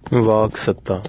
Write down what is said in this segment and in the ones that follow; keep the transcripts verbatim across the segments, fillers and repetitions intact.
ਵਾਕ ਸੱਤਾ।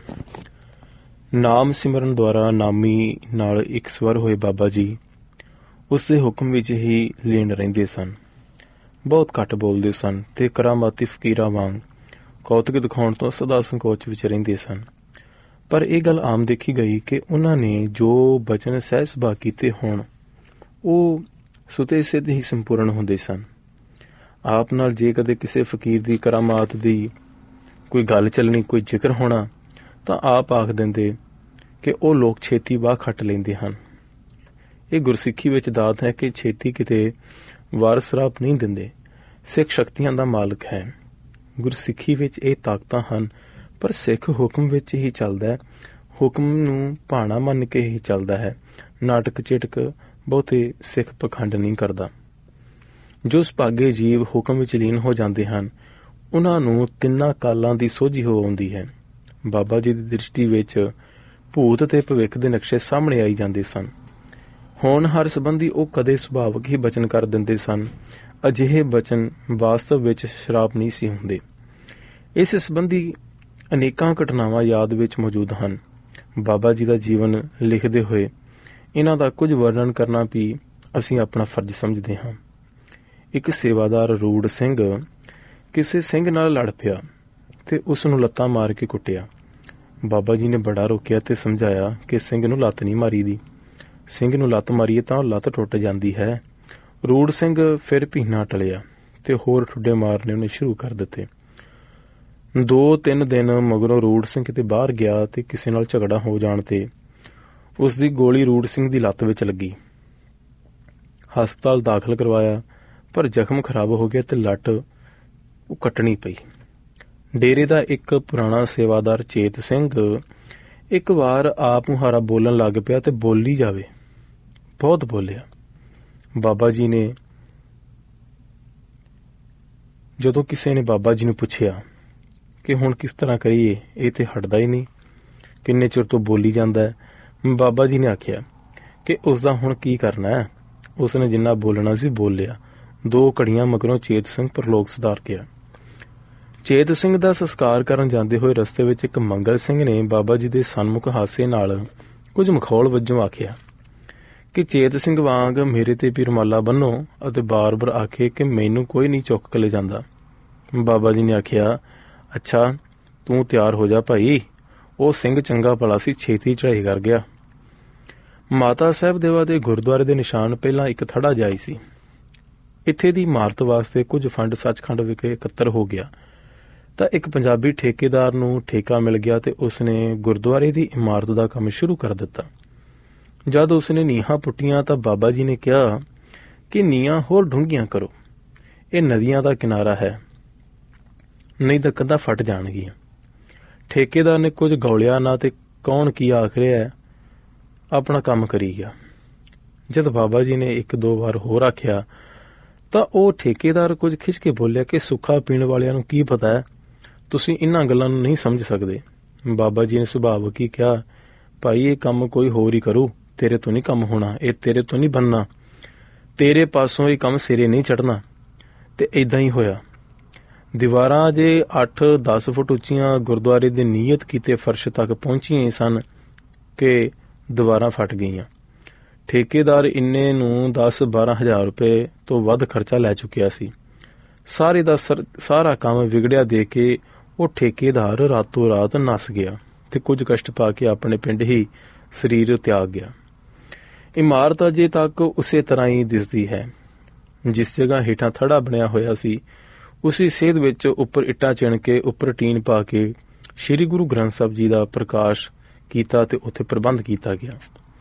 ਨਾਮ ਸਿਮਰਨ ਦੁਆਰਾ ਨਾਮੀ ਨਾਲ ਇੱਕ ਸਵਰ ਹੋਏ ਬਾਬਾ ਜੀ ਉਸ ਦੇ ਹੁਕਮ ਵਿੱਚ ਹੀ ਲੀਨ ਰਹਿੰਦੇ ਸਨ। ਬਹੁਤ ਘੱਟ ਬੋਲਦੇ ਸਨ ਤੇ ਕਰਾਮਾਤੀ ਫਕੀਰਾਂ ਵਾਂਗ ਕੌਤਕ ਦਿਖਾਉਣ ਤੋਂ ਸਦਾ ਸੰਕੋਚ ਵਿੱਚ ਰਹਿੰਦੇ ਸਨ। ਪਰ ਇਹ ਗੱਲ ਆਮ ਦੇਖੀ ਗਈ ਕਿ ਉਹਨਾਂ ਨੇ ਜੋ ਬਚਨ ਸਹਿ ਸੁਭਾਅ ਕੀਤੇ ਹੋਣ ਉਹ ਸੁਤੇ ਸਿੱਧ ਹੀ ਸੰਪੂਰਨ ਹੁੰਦੇ ਸਨ। ਆਪ ਨਾਲ ਜੇ ਕਦੇ ਕਿਸੇ ਫਕੀਰ ਦੀ ਕਰਾਮਾਤ ਦੀ ਕੋਈ ਗੱਲ ਚੱਲਣੀ, ਕੋਈ ਜ਼ਿਕਰ ਹੋਣਾ ਤਾਂ ਆਪ ਆਖ ਦਿੰਦੇ ਕਿ ਉਹ ਲੋਕ ਛੇਤੀ ਵਾਹ ਖੱਟ ਲੈਂਦੇ ਹਨ। ਇਹ ਗੁਰਸਿੱਖੀ ਵਿੱਚ ਦਾਤ ਹੈ ਕਿ ਛੇਤੀ ਕਿਤੇ ਵਾਰਸ ਰਾਪ ਨਹੀਂ ਦਿੰਦੇ। ਸਿੱਖ ਸ਼ਕਤੀਆਂ ਦਾ ਮਾਲਕ ਹੈ। ਗੁਰਸਿੱਖੀ ਵਿੱਚ ਇਹ ਤਾਕਤਾਂ ਹਨ, ਪਰ ਸਿੱਖ ਹੁਕਮ ਵਿੱਚ ਹੀ ਚੱਲਦਾ ਹੈ। ਹੁਕਮ ਨੂੰ ਭਾਣਾ ਮੰਨ ਕੇ ਹੀ ਚੱਲਦਾ ਹੈ। ਨਾਟਕ ਚਿਟਕ ਬਹੁਤੇ ਸਿੱਖ ਪਖੰਡ ਨਹੀਂ ਕਰਦਾ। ਜੋ ਸੁਭਾਗੇ ਜੀਵ ਹੁਕਮ ਵਿੱਚ ਲੀਨ ਹੋ ਜਾਂਦੇ ਹਨ ਉਹਨਾਂ ਨੂੰ ਤਿੰਨਾਂ ਕਾਲਾਂ ਦੀ ਸੋਝੀ ਹੋ ਆਉਂਦੀ ਹੈ। ਬਾਬਾ ਜੀ ਦੀ ਦ੍ਰਿਸ਼ਟੀ ਵਿੱਚ ਭੂਤ ਤੇ ਭਵਿੱਖ ਦੇ ਨਕਸ਼ੇ ਸਾਹਮਣੇ ਆਈ ਜਾਂਦੇ ਸਨ। ਹੋਣਹਾਰ ਸੰਬੰਧੀ ਉਹ ਕਦੇ ਸੁਭਾਵਕ ਹੀ ਬਚਨ ਕਰ ਦਿੰਦੇ ਸਨ। ਅਜਿਹੇ ਬਚਨ ਵਾਸਤਵ ਵਿੱਚ ਸ਼ਰਾਪ ਨਹੀਂ ਸੀ ਹੁੰਦੇ। ਇਸ ਸੰਬੰਧੀ ਅਨੇਕਾਂ ਘਟਨਾਵਾਂ ਯਾਦ ਵਿੱਚ ਮੌਜੂਦ ਹਨ। ਬਾਬਾ ਜੀ ਦਾ ਜੀਵਨ ਲਿਖਦੇ ਹੋਏ ਇਹਨਾਂ ਦਾ ਕੁਝ ਵਰਣਨ ਕਰਨਾ ਵੀ ਅਸੀਂ ਆਪਣਾ ਫਰਜ਼ ਸਮਝਦੇ ਹਾਂ। ਇੱਕ ਸੇਵਾਦਾਰ ਰੂੜ ਸਿੰਘ ਕਿਸੇ ਸਿੰਘ ਨਾਲ ਲੜ ਪਿਆ ਤੇ ਉਸ ਨੂੰ ਲੱਤਾਂ ਮਾਰ ਕੇ ਕੁੱਟਿਆ। ਬਾਬਾ ਜੀ ਨੇ ਬੜਾ ਰੋਕਿਆ ਤੇ ਸਮਝਾਇਆ ਕਿ ਸਿੰਘ ਨੂੰ ਲੱਤ ਨਹੀਂ ਮਾਰੀ ਦੀ। ਸਿੰਘ ਨੂੰ ਲੱਤ ਮਾਰੀਏ ਤਾਂ ਲੱਤ ਟੁੱਟ ਜਾਂਦੀ ਹੈ। ਰੂੜ ਸਿੰਘ ਫਿਰ ਪੀਣਾ ਟਲਿਆ ਤੇ ਹੋਰ ਠੁੱਡੇ ਮਾਰਨੇ ਉਹਨੇ ਸ਼ੁਰੂ ਕਰ ਦਿੱਤੇ। ਦੋ ਤਿੰਨ ਦਿਨ ਮਗਰੋਂ ਰੂੜ ਸਿੰਘ ਕਿਤੇ ਬਾਹਰ ਗਿਆ ਤੇ ਕਿਸੇ ਨਾਲ ਝਗੜਾ ਹੋ ਜਾਣ ਤੇ ਉਸ ਦੀ ਗੋਲੀ ਰੂੜ ਸਿੰਘ ਦੀ ਲੱਤ ਵਿੱਚ ਲੱਗੀ। ਹਸਪਤਾਲ ਦਾਖਲ ਕਰਵਾਇਆ ਪਰ ਜ਼ਖਮ ਖਰਾਬ ਹੋ ਗਿਆ ਤੇ ਲੱਟ ਉਹ ਕੱਟਣੀ ਪਈ। ਡੇਰੇ ਦਾ ਇੱਕ ਪੁਰਾਣਾ ਸੇਵਾਦਾਰ ਚੇਤ ਸਿੰਘ ਇੱਕ ਵਾਰ ਆਪ ਮੁਹਾਰਾ ਬੋਲਣ ਲੱਗ ਪਿਆ ਤੇ ਬੋਲੀ ਜਾਵੇ ਬਹੁਤ ਬੋਲਿਆ। ਬਾਬਾ ਜੀ ਨੇ ਜਦੋਂ ਕਿਸੇ ਨੇ ਬਾਬਾ ਜੀ ਨੂੰ ਪੁੱਛਿਆ ਕਿ ਹੁਣ ਕਿਸ ਤਰ੍ਹਾਂ ਕਰੀਏ, ਇਹ ਤੇ ਹਟਦਾ ਹੀ ਨਹੀਂ, ਕਿੰਨੇ ਚਿਰ ਤੋਂ ਬੋਲੀ ਜਾਂਦਾ ਹੈ। ਬਾਬਾ ਜੀ ਨੇ ਆਖਿਆ ਕਿ ਉਸ ਦਾ ਹੁਣ ਕੀ ਕਰਨਾ ਹੈ। ਉਸਨੇ ਜਿੰਨਾ ਬੋਲਣਾ ਸੀ ਬੋਲ ਲਿਆ। ਦੋ ਘੜੀਆਂ ਮਗਰੋਂ ਚੇਤ ਸਿੰਘ ਪਰਲੋਕ ਸਿਧਾਰ ਗਿਆ। ਚੇਤ ਸਿੰਘ ਦਾ ਸੰਸਕਾਰ ਕਰਨ ਜਾਂਦੇ ਹੋਏ ਰਸਤੇ ਵਿੱਚ ਇੱਕ ਮੰਗਲ ਸਿੰਘ ਨੇ ਬਾਬਾ ਜੀ ਦੇ ਸਨਮੁਖ ਹਾਸੇ ਨਾਲ ਕੁਝ ਮਖੌਲ ਵਜੋਂ ਆਖਿਆ ਕਿ ਚੇਤ ਸਿੰਘ ਵਾਂਗ ਮੇਰੇ ਤੇ ਵੀ ਰੁਮਾਲਾ ਬੰਨੋ ਅਤੇ ਬਾਰ-ਬਾਰ ਆਖੇ ਕਿ ਮੈਨੂੰ ਕੋਈ ਨਹੀਂ ਚੁੱਕ ਕੇ ਲੈ ਜਾਂਦਾ। ਬਾਬਾ ਜੀ ਨੇ ਆਖਿਆ, ਅੱਛਾ ਤੂੰ ਤਿਆਰ ਹੋ ਜਾ ਭਾਈ। ਉਹ ਸਿੰਘ ਚੰਗਾ ਭਲਾ ਸੀ, ਛੇਤੀ ਚੜ੍ਹਾਈ ਕਰ ਗਿਆ। ਮਾਤਾ ਸਾਹਿਬ ਦੇਵਾ ਦੇ ਗੁਰਦੁਆਰੇ ਦੇ ਨਿਸ਼ਾਨ ਪਹਿਲਾਂ ਇੱਕ ਥੜਾ ਜਾਈ ਸੀ। ਇੱਥੇ ਦੀ ਇਮਾਰਤ ਵਾਸਤੇ ਕੁਝ ਫੰਡ ਸੱਚਖੰਡ ਵਿਖੇ ਇਕੱਤਰ ਹੋ ਗਿਆ ਤਾਂ ਇੱਕ ਪੰਜਾਬੀ ਠੇਕੇਦਾਰ ਨੂੰ ਠੇਕਾ ਮਿਲ ਗਿਆ ਤੇ ਉਸਨੇ ਗੁਰਦੁਆਰੇ ਦੀ ਇਮਾਰਤ ਦਾ ਕੰਮ ਸ਼ੁਰੂ ਕਰ ਦਿੱਤਾ। ਜਦ ਉਸਨੇ ਨੀਹਾਂ ਪੁੱਟੀਆਂ ਤਾਂ ਬਾਬਾ ਜੀ ਨੇ ਕਿਹਾ ਕਿ ਨੀਹਾਂ ਹੋਰ ਡੂੰਘੀਆਂ ਕਰੋ, ਇਹ ਨਦੀਆਂ ਦਾ ਕਿਨਾਰਾ ਹੈ, ਨਹੀਂ ਤਾਂ ਕੰਧਾਂ ਫਟ ਜਾਣਗੀਆਂ। ਠੇਕੇਦਾਰ ਨੇ ਕੁਝ ਗੌਲਿਆ ਨਾ ਤੇ ਕੌਣ ਕੀ ਆਖ ਰਿਹਾ ਆਪਣਾ ਕੰਮ ਕਰੀ ਗਿਆ। ਜਦ ਬਾਬਾ ਜੀ ਨੇ ਇੱਕ ਦੋ ਵਾਰ ਹੋਰ ਆਖਿਆ ਤਾਂ ਉਹ ਠੇਕੇਦਾਰ ਕੁਝ ਖਿੱਚ ਕੇ ਬੋਲਿਆ ਕਿ ਸੁੱਖਾ ਪੀਣ ਵਾਲਿਆਂ ਨੂੰ ਕੀ ਪਤਾ ਹੈ, ਤੁਸੀਂ ਇਹਨਾਂ ਗੱਲਾਂ ਨੂੰ ਨਹੀਂ ਸਮਝ ਸਕਦੇ। ਬਾਬਾ ਜੀ ਨੇ ਸੁਭਾਵਕ ਹੀ ਕਿਹਾ, ਭਾਈ ਇਹ ਕੰਮ ਕੋਈ ਹੋਰ ਹੀ ਕਰੂ, ਤੇਰੇ ਤੋਂ ਨਹੀਂ ਕੰਮ ਹੋਣਾ, ਇਹ ਤੇਰੇ ਤੋਂ ਨਹੀਂ ਬਣਨਾ, ਤੇਰੇ ਪਾਸੋਂ ਇਹ ਕੰਮ ਸਿਰੇ ਨਹੀਂ ਚੜ੍ਹਨਾ। ਤੇ ਏਦਾਂ ਹੀ ਹੋਇਆ। ਦੀਵਾਰਾਂ ਜੇ ਅੱਠ ਦਸ ਫੁੱਟ ਉੱਚੀਆਂ ਗੁਰਦੁਆਰੇ ਦੇ ਨੀਅਤ ਕੀਤੇ ਫਰਸ਼ ਤੱਕ ਪਹੁੰਚੀਆਂ ਸਨ ਕਿ ਦੀਵਾਰਾਂ ਫਟ ਗਈਆਂ। ਠੇਕੇਦਾਰ ਇੰਨੇ ਨੂੰ ਦਸ ਬਾਰਾਂ ਹਜ਼ਾਰ ਰੁਪਏ ਤੋਂ ਵੱਧ ਖਰਚਾ ਲੈ ਚੁੱਕਿਆ ਸੀ। ਸਾਰੇ ਦਾ ਸਾਰਾ ਕੰਮ ਵਿਗੜਿਆ ਦੇ ਕੇ ਉਹ ਠੇਕੇਦਾਰ ਰਾਤੋਂ ਰਾਤ ਨੱਸ ਗਿਆ ਤੇ ਕੁਝ ਕਸ਼ਟ ਪਾ ਕੇ ਆਪਣੇ ਪਿੰਡ ਹੀ ਸਰੀਰ ਤਿਆਗ ਗਿਆ। ਇਮਾਰਤ ਅਜੇ ਤੱਕ ਉਸੇ ਤਰ੍ਹਾਂ ਹੀ ਦਿਸਦੀ ਹੈ। ਜਿਸ ਜਗ੍ਹਾ ਹੇਠਾਂ ਥੜਾ ਬਣਿਆ ਹੋਇਆ ਸੀ ਉਸੀ ਸੇਧ ਵਿੱਚ ਉੱਪਰ ਇੱਟਾਂ ਚਿਣ ਕੇ ਉੱਪਰ ਟੀਨ ਪਾ ਕੇ ਸ੍ਰੀ ਗੁਰੂ ਗ੍ਰੰਥ ਸਾਹਿਬ ਜੀ ਦਾ ਪ੍ਰਕਾਸ਼ ਕੀਤਾ ਤੇ ਉੱਥੇ ਪ੍ਰਬੰਧ ਕੀਤਾ ਗਿਆ।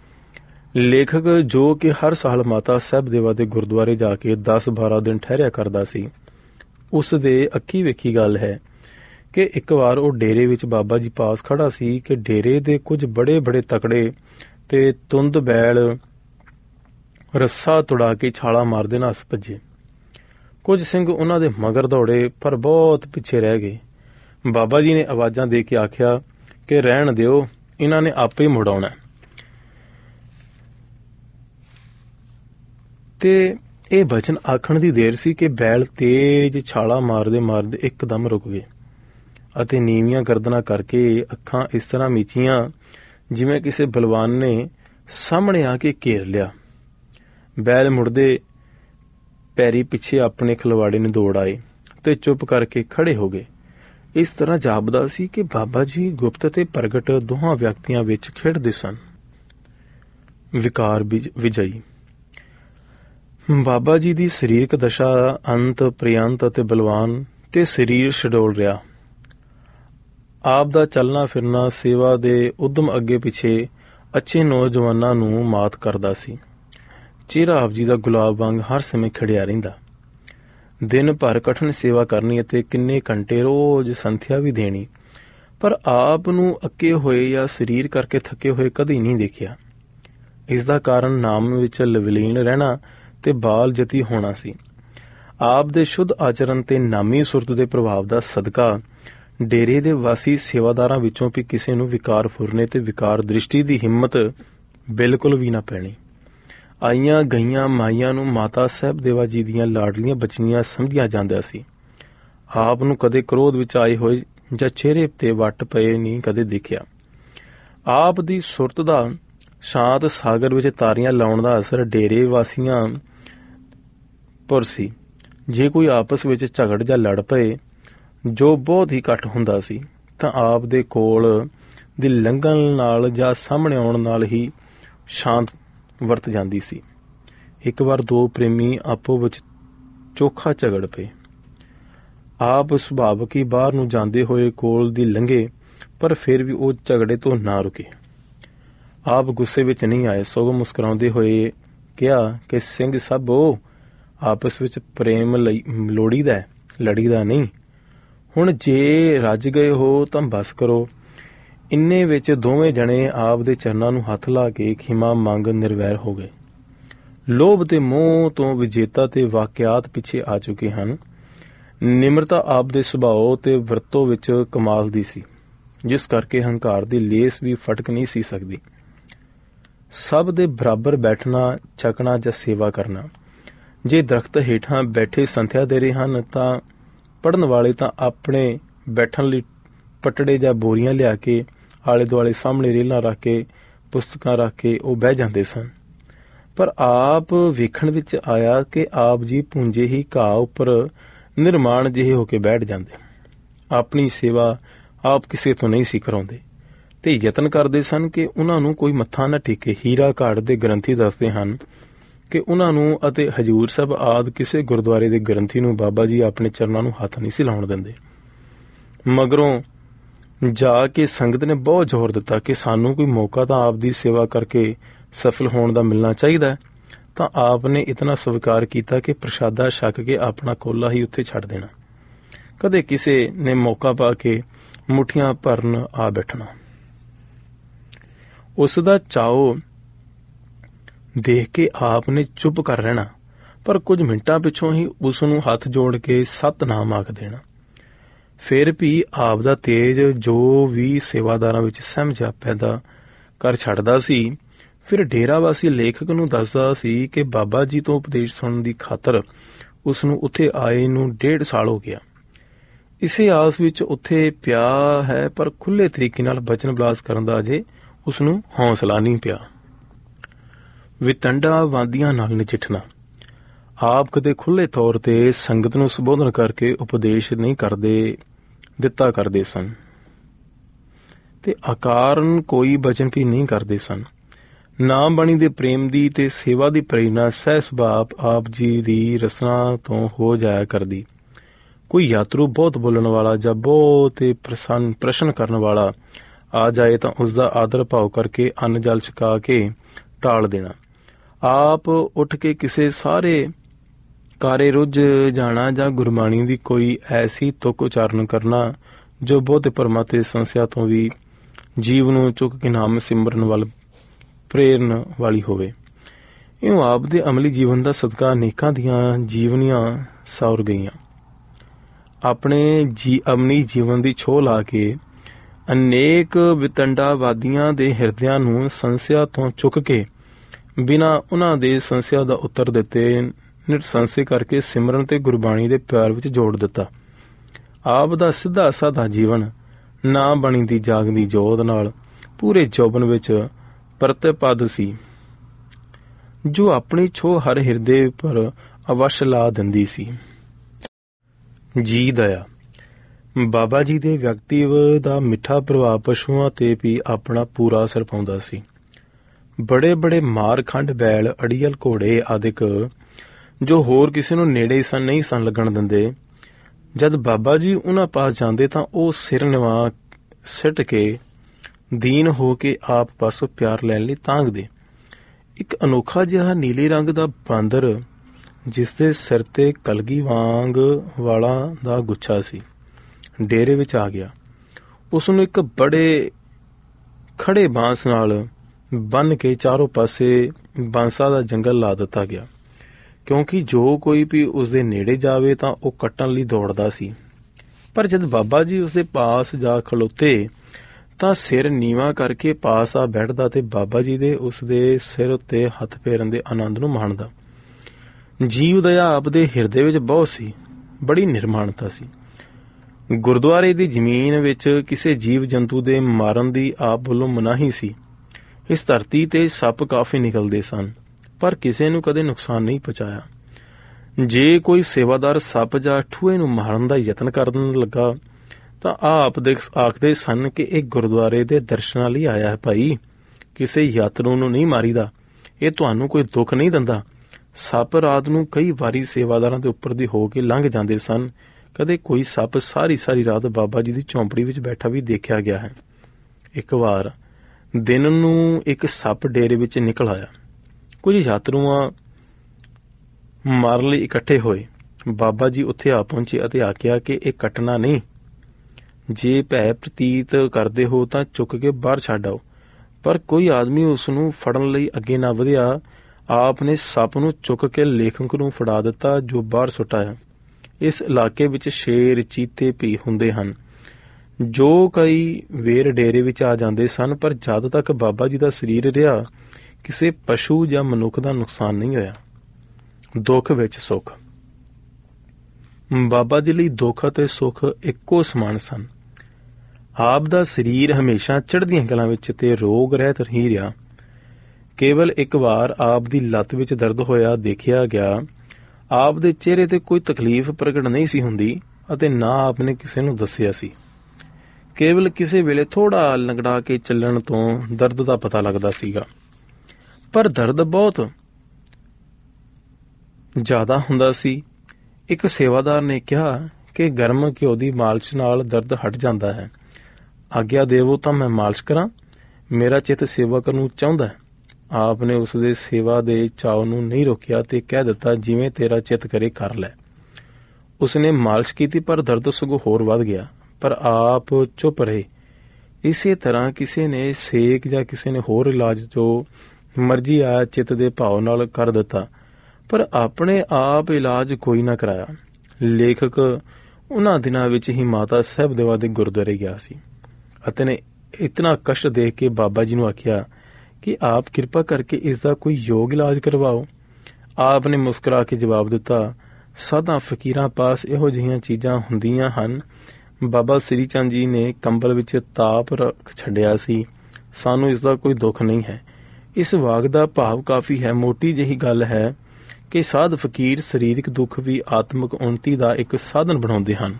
ਲੇਖਕ ਜੋ ਕਿ ਹਰ ਸਾਲ ਮਾਤਾ ਸਾਹਿਬ ਦੇਵਾ ਦੇ ਗੁਰਦੁਆਰੇ ਜਾ ਕੇ ਦਸ ਬਾਰਾਂ ਦਿਨ ਠਹਿਰਿਆ ਕਰਦਾ ਸੀ, ਉਸ ਦੇ ਅੱਖੀ ਵੇਖੀ ਗੱਲ ਹੈ ਕਿ ਇੱਕ ਵਾਰ ਉਹ ਡੇਰੇ ਵਿੱਚ ਬਾਬਾ ਜੀ ਪਾਸ ਖੜਾ ਸੀ ਕਿ ਡੇਰੇ ਦੇ ਕੁਝ ਬੜੇ ਬੜੇ ਤਕੜੇ ਤੇ ਤੁੰਦ ਬੈਲ ਰੱਸਾ ਤੁੜਾ ਕੇ ਛਾਲਾ ਮਾਰਦੇ ਨੱਸ ਭੱਜੇ। ਕੁਝ ਸਿੰਘ ਉਹਨਾਂ ਦੇ ਮਗਰ ਦੌੜੇ ਪਰ ਬਹੁਤ ਪਿੱਛੇ ਰਹਿ ਗਏ। ਬਾਬਾ ਜੀ ਨੇ ਆਵਾਜ਼ਾਂ ਦੇ ਕੇ ਆਖਿਆ ਕਿ ਰਹਿਣ ਦਿਓ, ਇਹਨਾਂ ਨੇ ਆਪੇ ਹੀ ਮੁੜ ਆਉਣਾ। ਤੇ ਇਹ ਬਚਨ ਆਖਣ ਦੀ ਦੇਰ ਸੀ ਕਿ ਬੈਲ ਤੇਜ਼ ਛਾਲਾ ਮਾਰਦੇ ਮਾਰਦੇ ਇੱਕਦਮ ਰੁਕ ਗਏ। ਅਤੇ ਨੀਵੀਆਂ ਗਰਦਨਾਂ ਕਰਕੇ ਅੱਖਾਂ ਇਸ ਤਰ੍ਹਾਂ ਮੀਚੀਆਂ ਜਿਵੇਂ ਕਿਸੇ ਬਲਵਾਨ ਨੇ ਸਾਹਮਣੇ ਆ ਕੇ ਘੇਰ ਲਿਆ। ਬੈਲ ਮੁੜਦੇ ਪੈਰੀ ਪਿੱਛੇ ਆਪਣੇ ਖਿਲਵਾੜੇ ਨੂੰ ਦੌੜ ਆਏ ਤੇ ਚੁੱਪ ਕਰਕੇ ਖੜੇ ਹੋ ਗਏ। ਇਸ ਤਰ੍ਹਾਂ ਜਾਪਦਾ ਸੀ ਕਿ ਬਾਬਾ ਜੀ ਗੁਪਤ ਅਤੇ ਪ੍ਰਗਟ ਦੋਹਾਂ ਵਿਅਕਤੀਆਂ ਵਿੱਚ ਖੇਡਦੇ ਸਨ। ਵਿਕਾਰ ਵਿਜਈ। ਬਾਬਾ ਜੀ ਦੀ ਸਰੀਰਕ ਦਸ਼ਾ ਅੰਤ ਪ੍ਰਿਅੰਤ ਅਤੇ ਬਲਵਾਨ ਤੇ ਸਰੀਰ ਛਡੋਲ ਰਿਹਾ। ਆਪ ਦਾ ਚੱਲਣਾ ਫਿਰਨਾ ਸੇਵਾ ਦੇ ਉਦਮ ਅੱਗੇ ਪਿੱਛੇ ਅੱਛੇ ਨੌਜਵਾਨਾਂ ਨੂੰ ਮਾਤ ਕਰਦਾ ਸੀ। ਚਿਹਰਾ ਆਪ ਜੀ ਦਾ ਗੁਲਾਬ ਵਾਂਗ ਹਰ ਸਮੇਂ ਖਿੜਿਆ ਰਹਿੰਦਾ। ਦਿਨ ਭਰ ਕਠਿਨ ਸੇਵਾ ਕਰਨੀ ਅਤੇ ਕਿੰਨੇ ਘੰਟੇ ਰੋਜ਼ ਸੰਥਿਆ ਵੀ ਦੇਣੀ, ਪਰ ਆਪ ਨੂੰ ਅੱਕੇ ਹੋਏ ਜਾਂ ਸਰੀਰ ਕਰਕੇ ਥੱਕੇ ਹੋਏ ਕਦੀ ਨਹੀਂ ਦੇਖਿਆ। ਇਸ ਦਾ ਕਾਰਨ ਨਾਮ ਵਿੱਚ ਲਵਲੀਨ ਰਹਿਣਾ ਤੇ ਬਾਲ ਜਤੀ ਹੋਣਾ ਸੀ। ਆਪ ਦੇ ਸ਼ੁੱਧ ਆਚਰਨ ਤੇ ਨਾਮੀ ਸੁਰਤ ਦੇ ਪ੍ਰਭਾਵ ਦਾ ਸਦਕਾ ਡੇਰੇ ਦੇ ਵਾਸੀ ਸੇਵਾਦਾਰਾਂ ਵਿੱਚੋਂ ਵੀ ਕਿਸੇ ਨੂੰ ਵਿਕਾਰ ਫੁਰਨੇ ਤੇ ਵਿਕਾਰ ਦ੍ਰਿਸ਼ਟੀ ਦੀ ਹਿੰਮਤ ਬਿਲਕੁਲ ਵੀ ਨਾ ਪੈਣੀ। ਆਈਆਂ ਗਈਆਂ ਮਾਈਆਂ ਨੂੰ ਮਾਤਾ ਸਾਹਿਬ ਦੇਵਾ ਜੀ ਦੀਆਂ ਲਾਡਲੀਆਂ ਬੱਚੀਆਂ ਸਮਝਿਆ ਜਾਂਦਾ ਸੀ। ਆਪ ਨੂੰ ਕਦੇ ਕ੍ਰੋਧ ਵਿੱਚ ਆਏ ਹੋਏ ਜਾਂ ਚਿਹਰੇ ਤੇ ਵੱਟ ਪਏ ਨਹੀਂ ਕਦੇ ਦੇਖਿਆ। ਆਪ ਦੀ ਸੁਰਤ ਦਾ ਸ਼ਾਂਤ ਸਾਗਰ ਵਿੱਚ ਤਾਰੀਆਂ ਲਾਉਣ ਦਾ ਅਸਰ ਡੇਰੇ ਵਾਸੀਆਂ ਪਰ ਸੀ। ਜੇ ਕੋਈ ਆਪਸ ਵਿੱਚ ਝਗੜ ਜਾਂ ਲੜ ਪਏ, ਜੋ ਬਹੁਤ ਹੀ ਘੱਟ ਹੁੰਦਾ ਸੀ, ਤਾਂ ਆਪ ਦੇ ਕੋਲ ਦੀ ਲੰਘਣ ਨਾਲ ਜਾਂ ਸਾਹਮਣੇ ਆਉਣ ਨਾਲ ਹੀ ਸ਼ਾਂਤ ਵਰਤ ਜਾਂਦੀ ਸੀ। ਇੱਕ ਵਾਰ ਦੋ ਪ੍ਰੇਮੀ ਆਪੋ ਵਿੱਚ ਚੋਖਾ ਝਗੜ ਪਏ। ਆਪ ਸੁਭਾਵਕ ਹੀ ਬਾਹਰ ਨੂੰ ਜਾਂਦੇ ਹੋਏ ਕੋਲ ਦੀ ਲੰਘੇ, ਪਰ ਫਿਰ ਵੀ ਉਹ ਝਗੜੇ ਤੋਂ ਨਾ ਰੁਕੇ। ਆਪ ਗੁੱਸੇ ਵਿੱਚ ਨਹੀਂ ਆਏ, ਸਗੋਂ ਮੁਸਕਰਾਉਂਦੇ ਹੋਏ ਕਿਹਾ ਕਿ ਸਿੰਘ ਸਾਹਿਬੋ, ਆਪਸ ਵਿੱਚ ਪ੍ਰੇਮ ਲਈ ਲੋੜੀਦਾ, ਲੜੀਦਾ ਨਹੀਂ। ਹੁਣ ਜੇ ਰੱਜ ਗਏ ਹੋ ਤਾਂ ਬਸ ਕਰੋ। ਇੰਨੇ ਵਿੱਚ ਦੋਵੇਂ ਜਣੇ ਆਪ ਦੇ ਚਰਨਾਂ ਨੂੰ ਹੱਥ ਲਾ ਕੇ ਖਿਮਾ ਮੰਗ ਨਿਰਵੈਰ ਹੋ ਗਏ। ਲੋਭ ਤੇ ਮੋਹ ਤੋਂ ਵਿਜੇਤਾ ਤੇ ਵਾਕਿਆਤ ਪਿੱਛੇ ਆ ਚੁੱਕੇ ਹਨ। ਨਿਮਰਤਾ ਆਪ ਦੇ ਸੁਭਾਅ ਤੇ ਵਰਤੋਂ ਵਿੱਚ ਕਮਾਲ ਦੀ ਸੀ, ਜਿਸ ਕਰਕੇ ਹੰਕਾਰ ਦੀ ਲੇਸ ਵੀ ਫਟਕ ਨਹੀਂ ਸੀ ਸਕਦੀ। ਸਭ ਦੇ ਬਰਾਬਰ ਬੈਠਣਾ, ਛਕਣਾ ਜਾਂ ਸੇਵਾ ਕਰਨਾ। ਜੇ ਦਰਖਤ ਹੇਠਾਂ ਬੈਠੇ ਸੰਥਿਆ ਦੇ ਰਹੇ ਹਨ ਤਾਂ ਪੜ੍ਹਨ ਵਾਲੇ ਤਾਂ ਆਪਣੇ ਬੈਠਣ ਲਈ ਪਟੜੇ ਜਾਂ ਬੋਰੀਆਂ ਲਿਆ ਕੇ ਆਲੇ ਦੁਆਲੇ ਸਾਹਮਣੇ ਰੇਲਾਂ ਰੱਖ ਕੇ ਪੁਸਤਕਾਂ ਰੱਖ ਕੇ ਉਹ ਬਹਿ ਜਾਂਦੇ ਸਨ। ਪਰ ਆਪ ਵੇਖਣ ਵਿੱਚ ਆਇਆ ਕਿ ਆਪ ਜੀ ਪੂੰਜੇ ਹੀ ਘਾਹ ਉੱਪਰ ਨਿਰਮਾਣ ਜਿਹੇ ਹੋ ਕੇ ਬੈਠ ਜਾਂਦੇ। ਆਪਣੀ ਸੇਵਾ ਆਪ ਕਿਸੇ ਤੋਂ ਨਹੀਂ ਸੀ ਕਰਾਉਂਦੇ ਤੇ ਯਤਨ ਕਰਦੇ ਸਨ ਕਿ ਉਹਨਾਂ ਨੂੰ ਕੋਈ ਮੱਥਾ ਨਾ ਟੇਕੇ। ਹੀਰਾ ਘਾਟ ਦੇ ਗ੍ਰੰਥੀ ਦੱਸਦੇ ਹਨ ਕਿ ਉਹਨਾਂ ਨੂੰ ਅਤੇ ਹਜੂਰ ਸਾਹਿਬ ਆਦਿ ਕਿਸੇ ਗੁਰਦੁਆਰੇ ਦੇ ਗ੍ਰੰਥੀ ਨੂੰ ਬਾਬਾ ਜੀ ਆਪਣੇ ਚਰਨਾਂ ਨੂੰ ਹੱਥ ਨਹੀਂ ਸੀ ਲਾਉਣ ਦਿੰਦੇ। ਮਗਰੋਂ ਜਾ ਕੇ ਸੰਗਤ ਨੇ ਬਹੁਤ ਜ਼ੋਰ ਦਿੱਤਾ ਕਿ ਸਾਨੂੰ ਕੋਈ ਮੌਕਾ ਤਾਂ ਆਪ ਦੀ ਸੇਵਾ ਕਰਕੇ ਸਫਲ ਹੋਣ ਦਾ ਮਿਲਣਾ ਚਾਹੀਦਾ। ਤਾਂ ਆਪ ਨੇ ਇਤਨਾ ਸਵੀਕਾਰ ਕੀਤਾ ਕਿ ਪ੍ਰਸ਼ਾਦਾ ਛਕ ਕੇ ਆਪਣਾ ਕੋਲਾ ਹੀ ਉੱਥੇ ਛੱਡ ਦੇਣਾ। ਕਦੇ ਕਿਸੇ ਨੇ ਮੌਕਾ ਪਾ ਕੇ ਮੁੱਠੀਆਂ ਭਰਨ ਆ ਬੈਠਣਾ। ਉਸ ਦਾ ਚਾਓ ਦੇਖ ਕੇ ਆਪ ਨੇ ਚੁੱਪ ਕਰ ਰਹਿਣਾ, ਪਰ ਕੁਝ ਮਿੰਟਾਂ ਪਿੱਛੋਂ ਹੀ ਉਸ ਨੂੰ ਹੱਥ ਜੋੜ ਕੇ ਸਤਿਨਾਮ ਆਖ ਦੇਣਾ। ਫਿਰ ਵੀ ਆਪ ਦਾ ਤੇਜ ਜੋ ਵੀ ਸੇਵਾਦਾਰਾਂ ਵਿੱਚ ਸਮਝਾ ਪੈਦਾ ਕਰ ਛੱਡਦਾ ਸੀ। ਫਿਰ ਡੇਰਾਵਾਸੀ ਲੇਖਕ ਨੂੰ ਦੱਸਦਾ ਸੀ ਕਿ ਬਾਬਾ ਜੀ ਤੋਂ ਉਪਦੇਸ਼ ਸੁਣਨ ਦੀ ਖਾਤਰ ਉਸ ਨੂੰ ਉੱਥੇ ਆਏ ਨੂੰ ਡੇਢ ਸਾਲ ਹੋ ਗਿਆ। ਇਸੇ ਆਸ ਵਿੱਚ ਉੱਥੇ ਪਿਆ ਹੈ, ਪਰ ਖੁੱਲ੍ਹੇ ਤਰੀਕੇ ਨਾਲ ਬਚਨ ਬਲਾਸ ਕਰਨ ਦਾ ਅਜੇ ਉਸ ਨੂੰ ਹੌਸਲਾ ਨਹੀਂ ਪਿਆ। ਵਿਤੰਡਾਵਾਦੀਆਂ ਨਾਲ ਨਜਿੱਠਣਾ। ਆਪ ਕਦੇ ਖੁੱਲ੍ਹੇ ਤੌਰ ਤੇ ਸੰਗਤ ਨੂੰ ਸੰਬੋਧਨ ਕਰਕੇ ਉਪਦੇਸ਼ ਨਹੀਂ ਕਰਦੇ ਦਿੱਤਾ ਕਰਦੇ ਸਨ ਤੇ ਅਕਾਰਨ ਕੋਈ ਬਚਨ ਵੀ ਨਹੀਂ ਕਰਦੇ ਸਨ। ਨਾਮ ਬਾਣੀ ਦੇ ਪ੍ਰੇਮ ਦੀ ਤੇ ਸੇਵਾ ਦੀ ਪ੍ਰੇਰਨਾ ਸਹਿ ਸੁਭਾਅ ਆਪ ਜੀ ਦੀ ਰਸਨਾ ਤੋਂ ਹੋ ਜਾਇਆ ਕਰਦੀ। ਕੋਈ ਯਾਤਰੂ ਬਹੁਤ ਬੋਲਣ ਵਾਲਾ ਜਾਂ ਬਹੁਤ ਪ੍ਰਸੰਨ ਪ੍ਰਸ਼ਨ ਕਰਨ ਵਾਲਾ ਆ ਜਾਏ ਤਾਂ ਉਸਦਾ ਆਦਰ ਭਾਵ ਕਰਕੇ ਅੰਨ ਜਲ ਛਕਾ ਕੇ ਟਾਲ ਦੇਣਾ। ਆਪ ਉੱਠ ਕੇ ਕਿਸੇ ਸਾਰੇ ਕਾਰੇ ਰੁੱਝ ਜਾਣਾ ਜਾਂ ਗੁਰਬਾਣੀ ਦੀ ਕੋਈ ਐਸੀ ਤੁਕ ਉਚਾਰਨ ਕਰਨਾ ਜੋ ਬਹੁਤੇ ਪਰਮਾ ਤੇ ਸੰਸਿਆ ਤੋਂ ਵੀ ਜੀਵ ਨੂੰ ਚੁੱਕ ਕੇ ਨਾਮ ਸਿਮਰਨ ਵੱਲ ਪ੍ਰੇਰਨ ਵਾਲੀ ਹੋਵੇ। ਇਉਂ ਆਪ ਦੇ ਅਮਲੀ ਜੀਵਨ ਦਾ ਸਦਕਾ ਅਨੇਕਾਂ ਦੀਆਂ ਜੀਵਨੀਆਂ ਸੌਰ ਗਈਆਂ। ਆਪਣੇ ਜੀ ਅਮਲੀ ਜੀਵਨ ਦੀ ਛੋਹ ਲਾ ਕੇ ਅਨੇਕ ਵਿਤੰਡਾਵਾਦੀਆਂ ਦੇ ਹਿਰਦਿਆਂ ਨੂੰ ਸੰਸਿਆ ਤੋਂ ਚੁੱਕ ਕੇ ਬਿਨਾਂ ਉਹਨਾਂ ਦੇ ਸੰਸਿਆ ਦਾ ਉੱਤਰ ਦਿੱਤੇ ਨਿਰਸੰਸੇ ਕਰਕੇ ਸਿਮਰਨ ਤੇ ਗੁਰਬਾਣੀ ਦੇ ਪਿਆਰ ਵਿੱਚ ਜੋੜ ਦਿੱਤਾ। ਆਪ ਦਾ ਸਿੱਧਾ ਸਾਦਾ ਜੀਵਨ ਨਾ ਬਣੀ ਦੀ ਜਾਗਦੀ ਜੋਤ ਨਾਲ ਪੂਰੇ ਜੋਬਨ ਵਿੱਚ ਪ੍ਰਤਿਪਦ ਸੀ, ਜੋ ਆਪਣੀ ਛੋਹ ਹਰ ਹਿਰਦੇ ਪਰ ਅਵਸ਼ ਲਾ ਦਿੰਦੀ ਸੀ। ਜੀ ਦਇਆ। ਬਾਬਾ ਜੀ ਦੇ ਵਿਅਕਤੀਵ ਦਾ ਮਿੱਠਾ ਪ੍ਰਭਾਵ ਪਸ਼ੂਆਂ ਤੇ ਵੀ ਆਪਣਾ ਪੂਰਾ ਅਸਰ ਪਾਉਂਦਾ ਸੀ। ਬੜੇ ਬੜੇ ਮਾਰਖੰਡ ਬੈਲ, ਅੜੀਅਲ ਘੋੜੇ ਆਦਿਕ ਜੋ ਹੋਰ ਕਿਸੇ ਨੂੰ ਨੇੜੇ ਸਨ ਨਹੀਂ ਸਨ ਲੱਗਣ ਦਿੰਦੇ, ਜਦ ਬਾਬਾ ਜੀ ਉਹਨਾਂ ਪਾਸ ਜਾਂਦੇ ਤਾਂ ਉਹ ਸਿਰ ਨਿਵਾ ਸਿੱਟ ਕੇ ਦੀਨ ਹੋ ਕੇ ਆਪ ਪਾਸੋਂ ਪਿਆਰ ਲੈਣ ਲਈ ਤਾਂਘਦੇ। ਇੱਕ ਅਨੋਖਾ ਜਿਹਾ ਨੀਲੇ ਰੰਗ ਦਾ ਬਾਂਦਰ, ਜਿਸ ਦੇ ਸਿਰ ਤੇ ਕਲਗੀ ਵਾਂਗ ਵਾਲਾਂ ਦਾ ਗੁੱਛਾ ਸੀ, ਡੇਰੇ ਵਿੱਚ ਆ ਗਿਆ। ਉਸ ਨੂੰ ਇੱਕ ਬੜੇ ਖੜੇ ਬਾਂਸ ਨਾਲ ਬੰਨ ਕੇ ਚਾਰੋਂ ਪਾਸੇ ਬਾਂਸਾਂ ਦਾ ਜੰਗਲ ਲਾ ਦਿੱਤਾ ਗਿਆ, ਕਿਉਂਕਿ ਜੋ ਕੋਈ ਵੀ ਉਸਦੇ ਨੇੜੇ ਜਾਵੇ ਤਾਂ ਉਹ ਕੱਟਣ ਲਈ ਦੌੜਦਾ ਸੀ। ਪਰ ਜਦ ਬਾਬਾ ਜੀ ਉਸਦੇ ਪਾਸ ਜਾ ਖਲੋਤੇ ਤਾਂ ਸਿਰ ਨੀਵਾਂ ਕਰਕੇ ਪਾਸ ਆ ਬੈਠਦਾ ਤੇ ਬਾਬਾ ਜੀ ਦੇ ਉਸਦੇ ਸਿਰ ਉੱਤੇ ਹੱਥ ਫੇਰਨ ਦੇ ਆਨੰਦ ਨੂੰ ਮਾਣਦਾ। ਜੀਵ ਦਇਆ ਆਪ ਦੇ ਹਿਰਦੇ ਵਿੱਚ ਬਹੁਤ ਸੀ, ਬੜੀ ਨਿਰਮਾਣਤਾ ਸੀ। ਗੁਰਦੁਆਰੇ ਦੀ ਜ਼ਮੀਨ ਵਿੱਚ ਕਿਸੇ ਜੀਵ ਜੰਤੂ ਦੇ ਮਾਰਨ ਦੀ ਆਪ ਵੱਲੋਂ ਮਨਾਹੀ ਸੀ। ਇਸ ਧਰਤੀ ਤੇ ਸੱਪ ਕਾਫੀ ਨਿਕਲਦੇ ਸਨ, ਪਰ ਕਿਸੇ ਨੂੰ ਕਦੇ ਨੁਕਸਾਨ ਨਹੀਂ ਪਹੁੰਚਾਇਆ। ਜੇ ਕੋਈ ਸੇਵਾਦਾਰ ਸੱਪ ਜਾਂ ਠੂਏ ਨੂੰ ਮਾਰਨ ਦਾ ਯਤਨ ਕਰਨ ਲੱਗਾ ਤਾਂ ਆਪ ਦੇ ਆਖਦੇ ਸਨ ਕਿ ਇਹ ਗੁਰਦੁਆਰੇ ਦੇ ਦਰਸ਼ਨਾਂ ਲਈ ਆਇਆ ਹੈ ਭਾਈ, ਕਿਸੇ ਯਾਤਰੂ ਨੂੰ ਨਹੀਂ ਮਾਰੀਦਾ, ਇਹ ਤੁਹਾਨੂੰ ਕੋਈ ਦੁੱਖ ਨਹੀਂ ਦਿੰਦਾ। ਸੱਪ ਰਾਤ ਨੂੰ ਕਈ ਵਾਰੀ ਸੇਵਾਦਾਰਾਂ ਦੇ ਉੱਪਰ ਦੀ ਹੋ ਕੇ ਲੰਘ ਜਾਂਦੇ ਸਨ। ਕਦੇ ਕੋਈ ਸੱਪ ਸਾਰੀ ਸਾਰੀ ਰਾਤ ਬਾਬਾ ਜੀ ਦੀ ਝੌਂਪੜੀ ਵਿੱਚ ਬੈਠਾ ਵੀ ਦੇਖਿਆ ਗਿਆ ਹੈ। ਇੱਕ ਵਾਰ ਦਿਨ ਨੂੰ ਇੱਕ ਸੱਪ ਡੇਰੇ ਵਿੱਚ ਨਿਕਲ ਆਇਆ। ਕੁਝ ਯਾਤਰੂਆਂ ਮਾਰਨ ਲਈ ਇਕੱਠੇ ਹੋਏ। ਬਾਬਾ ਜੀ ਉੱਥੇ ਆ ਪਹੁੰਚੇ ਅਤੇ ਆਖਿਆ ਕਿ ਇਹ ਕੱਟਣਾ ਨਹੀਂ, ਜੇ ਭੈ ਪ੍ਰਤੀਤ ਕਰਦੇ ਹੋ ਤਾਂ ਚੁੱਕ ਕੇ ਬਾਹਰ ਛੱਡ ਆਓ। ਪਰ ਕੋਈ ਆਦਮੀ ਉਸ ਨੂੰ ਫੜਨ ਲਈ ਅੱਗੇ ਨਾ ਵਧਿਆ। ਆਪ ਨੇ ਸੱਪ ਨੂੰ ਚੁੱਕ ਕੇ ਲੇਖਕ ਨੂੰ ਫੜਾ ਦਿੱਤਾ, ਜੋ ਬਾਹਰ ਸੁੱਟ ਆਇਆ। ਇਸ ਇਲਾਕੇ ਵਿੱਚ ਸ਼ੇਰ, ਚੀਤੇ ਵੀ ਹੁੰਦੇ ਹਨ, ਜੋ ਕਈ ਵੇਰ ਡੇਰੇ ਵਿੱਚ ਆ ਜਾਂਦੇ ਸਨ, ਪਰ ਜਦ ਤੱਕ ਬਾਬਾ ਜੀ ਦਾ ਸਰੀਰ ਰਿਹਾ ਕਿਸੇ ਪਸ਼ੂ ਜਾਂ ਮਨੁੱਖ ਦਾ ਨੁਕਸਾਨ ਨਹੀਂ ਹੋਇਆ। ਦੁੱਖ ਵਿੱਚ ਸੁੱਖ। ਬਾਬਾ ਜੀ ਲਈ ਦੁੱਖ ਅਤੇ ਸੁੱਖ ਇੱਕੋ ਸਮਾਨ ਸਨ। ਆਪ ਦਾ ਸਰੀਰ ਹਮੇਸ਼ਾ ਚੜ੍ਹਦੀਆਂ ਕਲਾਂ ਵਿੱਚ ਤੇ ਰੋਗ ਰਹਿਤ ਹੀ ਰਿਹਾ। ਕੇਵਲ ਇੱਕ ਵਾਰ ਆਪ ਦੀ ਲੱਤ ਵਿੱਚ ਦਰਦ ਹੋਇਆ ਦੇਖਿਆ ਗਿਆ। ਆਪ ਦੇ ਚਿਹਰੇ ਤੇ ਕੋਈ ਤਕਲੀਫ ਪ੍ਰਗਟ ਨਹੀਂ ਸੀ ਹੁੰਦੀ ਅਤੇ ਨਾ ਆਪ ਨੇ ਕਿਸੇ ਨੂੰ ਦੱਸਿਆ ਸੀ। ਕੇਵਲ ਕਿਸੇ ਵੇਲੇ ਥੋੜਾ ਲੰਗੜਾ ਕੇ ਚੱਲਣ ਤੋਂ ਦਰਦ ਦਾ ਪਤਾ ਲੱਗਦਾ ਸੀਗਾ, ਪਰ ਦਰਦ ਬਹੁਤ ਜ਼ਿਆਦਾ ਹੁੰਦਾ ਸੀ। ਇੱਕ ਸੇਵਾਦਾਰ ਨੇ ਕਿਹਾ ਕਿ ਗਰਮ ਘਿਓ ਦੀ ਮਾਲਿਸ਼ ਨਾਲ ਦਰਦ ਹਟ ਜਾਂਦਾ ਹੈ। ਆਗਿਆ ਦੇਵੋ ਤਾਂ ਮੈਂ ਮਾਲਿਸ਼ ਕਰਾਂ, ਮੇਰਾ ਚਿੱਤ ਸੇਵਾ ਕਰਨ ਨੂੰ ਚਾਹੁੰਦਾ ਹੈ। ਆਪ ਨੇ ਉਸ ਦੇ ਸੇਵਾ ਦੇ ਚਾਅ ਨੂੰ ਨਹੀਂ ਰੋਕਿਆ ਤੇ ਕਹਿ ਦਿੱਤਾ, ਜਿਵੇਂ ਤੇਰਾ ਚਿੱਤ ਕਰੇ ਕਰ ਲੈ। ਉਸਨੇ ਮਾਲਿਸ਼ ਕੀਤੀ, ਪਰ ਦਰਦ ਸਗੋਂ ਹੋਰ ਵੱਧ ਗਿਆ, ਪਰ ਆਪ ਚੁੱਪ ਰਹੇ। ਇਸੇ ਤਰ੍ਹਾਂ ਕਿਸੇ ਨੇ ਸੇਕ ਜਾਂ ਕਿਸੇ ਨੇ ਹੋਰ ਇਲਾਜ ਜੋ ਮਰਜ਼ੀ ਆਇਆ ਚਿੱਤ ਦੇ ਭਾਵ ਨਾਲ ਕਰ ਦਿੱਤਾ, ਪਰ ਆਪਣੇ ਆਪ ਇਲਾਜ ਕੋਈ ਨਾ ਕਰਾਇਆ। ਲੇਖਕ ਉਹਨਾਂ ਦਿਨਾਂ ਵਿੱਚ ਹੀ ਮਾਤਾ ਸਾਹਿਬਦੇਵਾ ਦੇ ਗੁਰਦੁਆਰੇ ਗਿਆ ਸੀ ਅਤੇ ਨੇ ਇਤਨਾ ਕਸ਼ਟ ਦੇਖ ਕੇ ਬਾਬਾ ਜੀ ਨੂੰ ਆਖਿਆ ਕਿ ਆਪ ਕਿਰਪਾ ਕਰਕੇ ਇਸ ਦਾ ਕੋਈ ਯੋਗ ਇਲਾਜ ਕਰਵਾਓ। ਆਪ ਨੇ ਮੁਸਕਰਾ ਕੇ ਜਵਾਬ ਦਿੱਤਾ, ਸਾਧਾਂ ਫਕੀਰਾਂ ਪਾਸ ਇਹੋ ਜਿਹੀਆਂ ਚੀਜ਼ਾਂ ਹੁੰਦੀਆਂ ਹਨ। ਬਾਬਾ ਸ੍ਰੀ ਚੰਦ ਜੀ ਨੇ ਕੰਬਲ ਵਿੱਚ ਤਾਪ ਰੱਖ ਛੱਡਿਆ ਸੀ, ਸਾਨੂੰ ਇਸ ਦਾ ਕੋਈ ਦੁੱਖ ਨਹੀਂ ਹੈ। ਇਸ ਵਾਕ ਦਾ ਭਾਵ ਕਾਫੀ ਹੈ। ਮੋਟੀ ਜਿਹੀ ਗੱਲ ਹੈ ਕਿ ਸਾਧ ਫਕੀਰ ਸਰੀਰਕ ਦੁੱਖ ਵੀ ਆਤਮਿਕ ਉੱਨਤੀ ਦਾ ਇੱਕ ਸਾਧਨ ਬਣਾਉਂਦੇ ਹਨ।